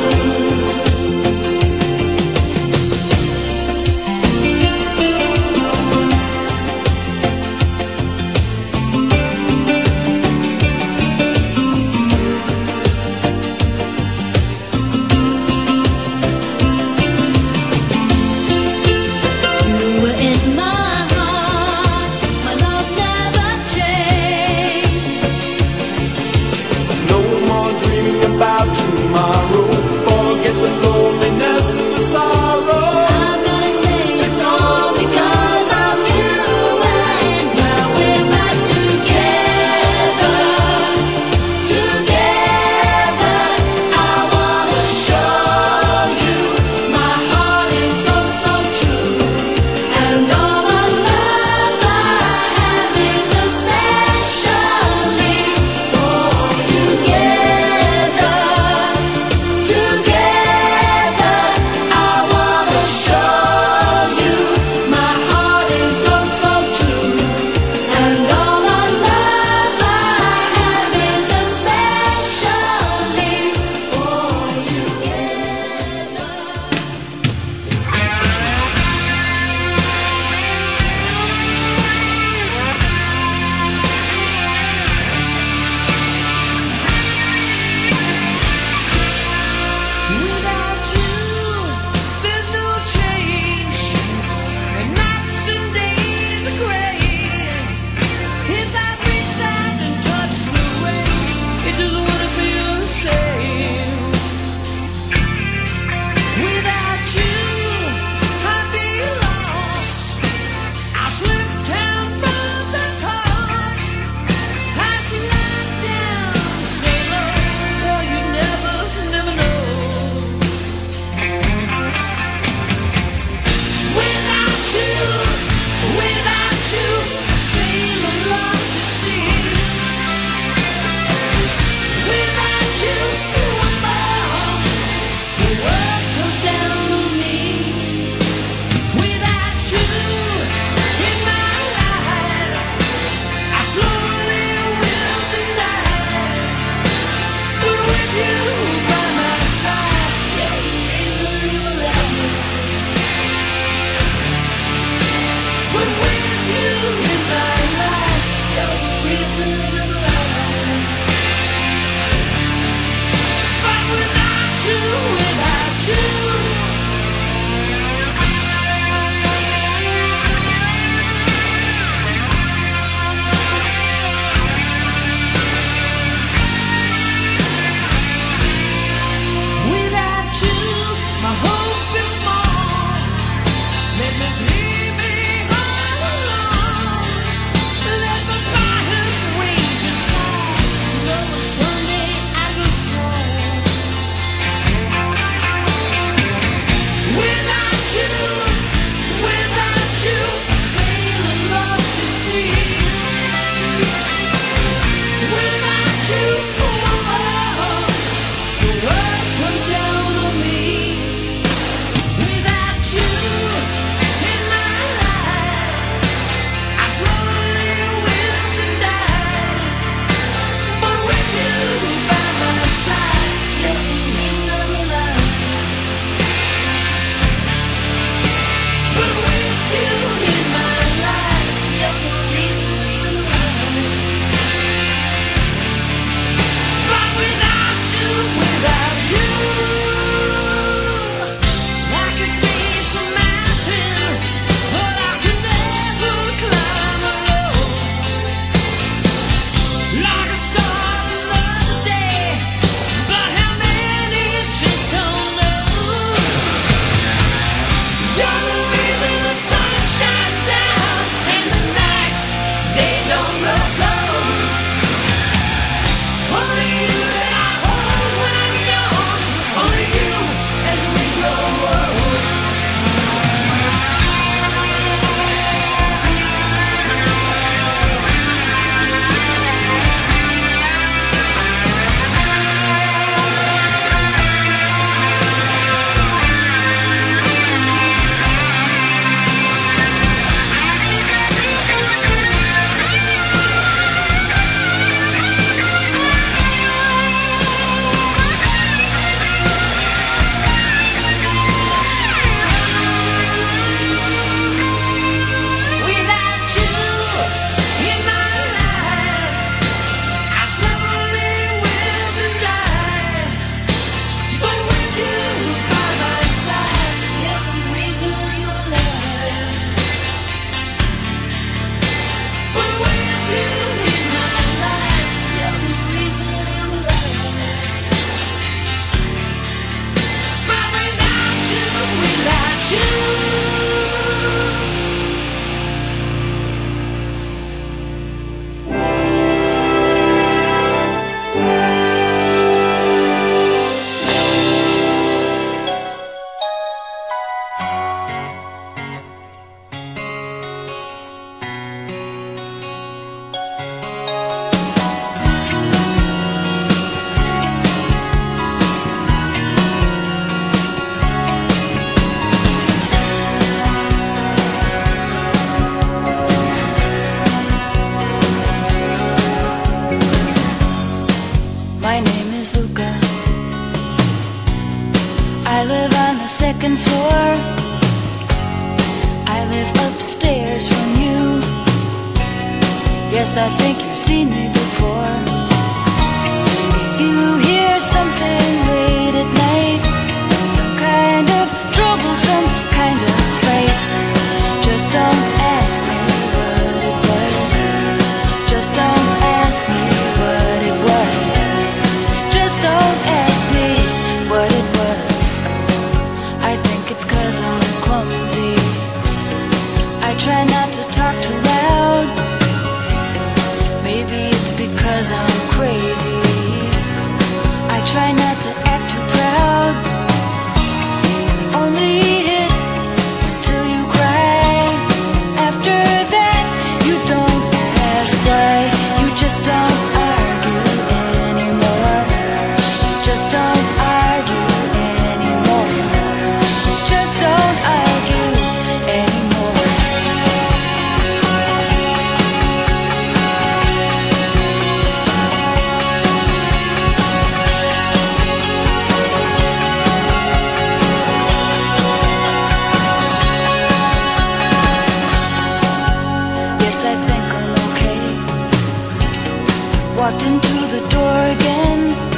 E: You were in my heart, my love never changed.
J: No more dreaming about tomorrow. Forget the loneliness and the sorrow.
E: I'm gonna say it's all because of you, and now we're back together, together. I wanna show you my heart is so, so true, and all the love I have is especially for you. Together,
A: second floor. I live upstairs from you. Yes, I think you've seen me before. If you hear something late at night, some kind of trouble, some kind of fight, just don't ask me what it was. Just don't ask me what it was. Just don't ask me what it was. I think it's 'cause I'm clumsy. I try not to talk too loud. Maybe it's because I'm crazy. I try not to act too proud. Only hit till you cry. After that, you don't ask why. You just don't argue anymore. Just don't argue anymore. Just don't argue anymore. Yes, I think I'm okay. Walked into the door again.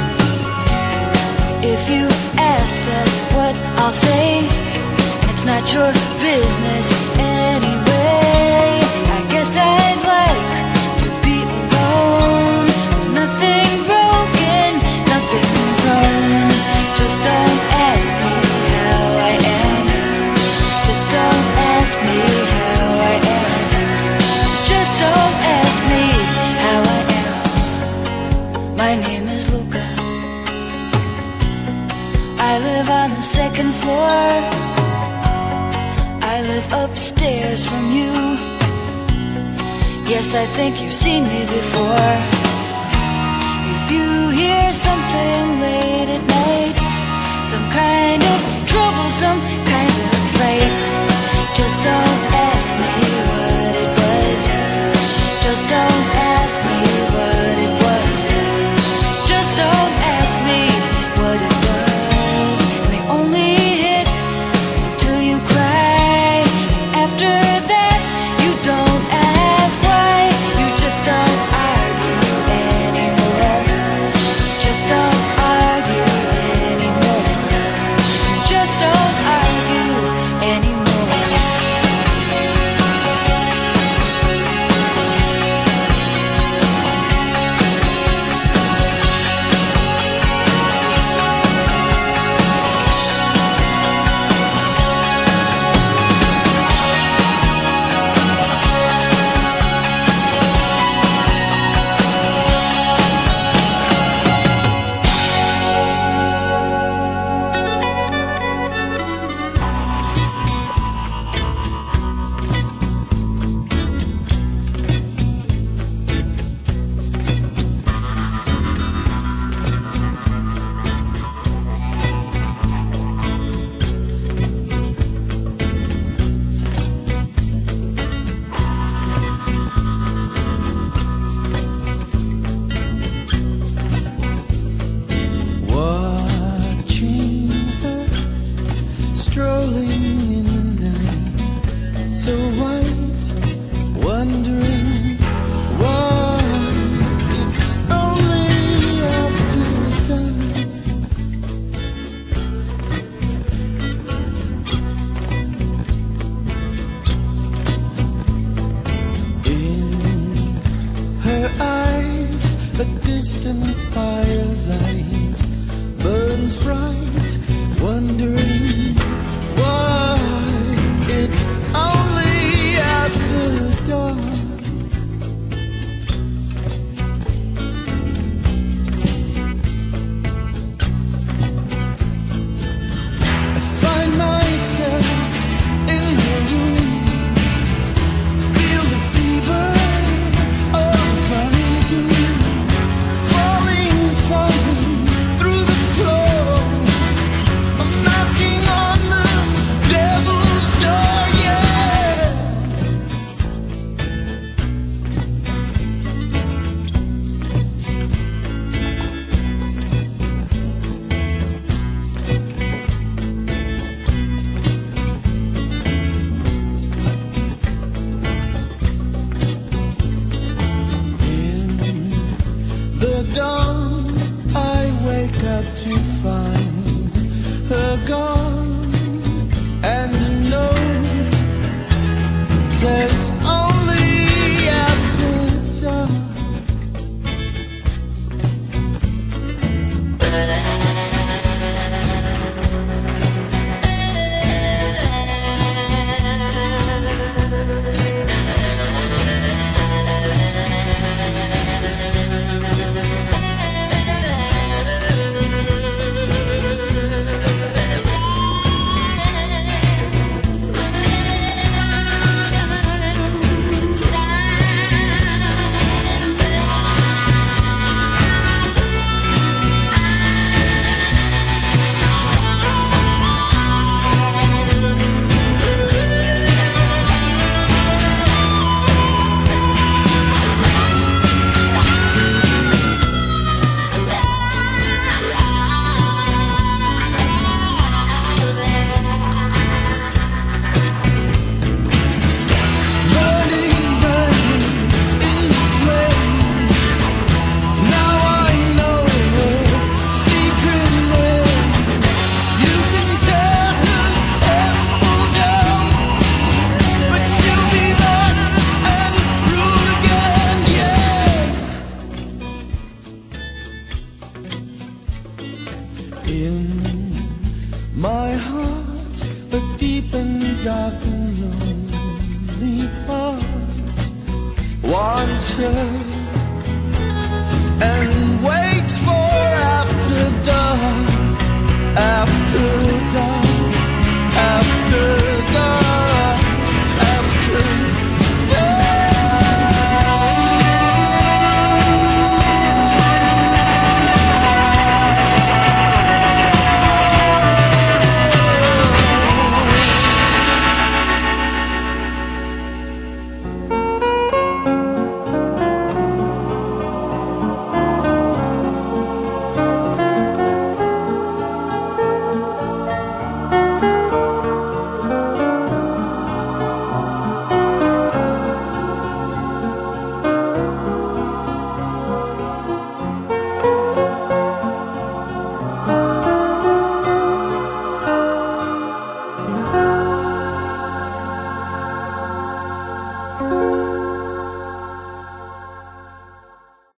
A: If you ask, that's what I'll say. And it's not your business anyway. I guess I'd like to be alone. Nothing broken, nothing wrong. Just don't ask me how I am. Just don't ask me how I am. Just don't ask me how I am. My name is Luca. I live on the second floor. I live upstairs from you. Yes, I think you've seen me before. If you hear something late at night, some kind of trouble, some kind of fight, just don't ask me what it was. Just don't ask me what it was. Just don't ask me what it was. They only hit till you cry. After that, you don't ask why. You just don't argue anymore. Just don't argue anymore. Just don't argue anymore.
B: Watching her strolling in the night, so white, wondering why it's only after dawn. In her eyes, a distant firelight burns bright, wondering why it's only after dawn. I find myself in her room, feel the fever of coming doom, falling from her
G: in my heart, a deep and dark and lonely heart. What is love?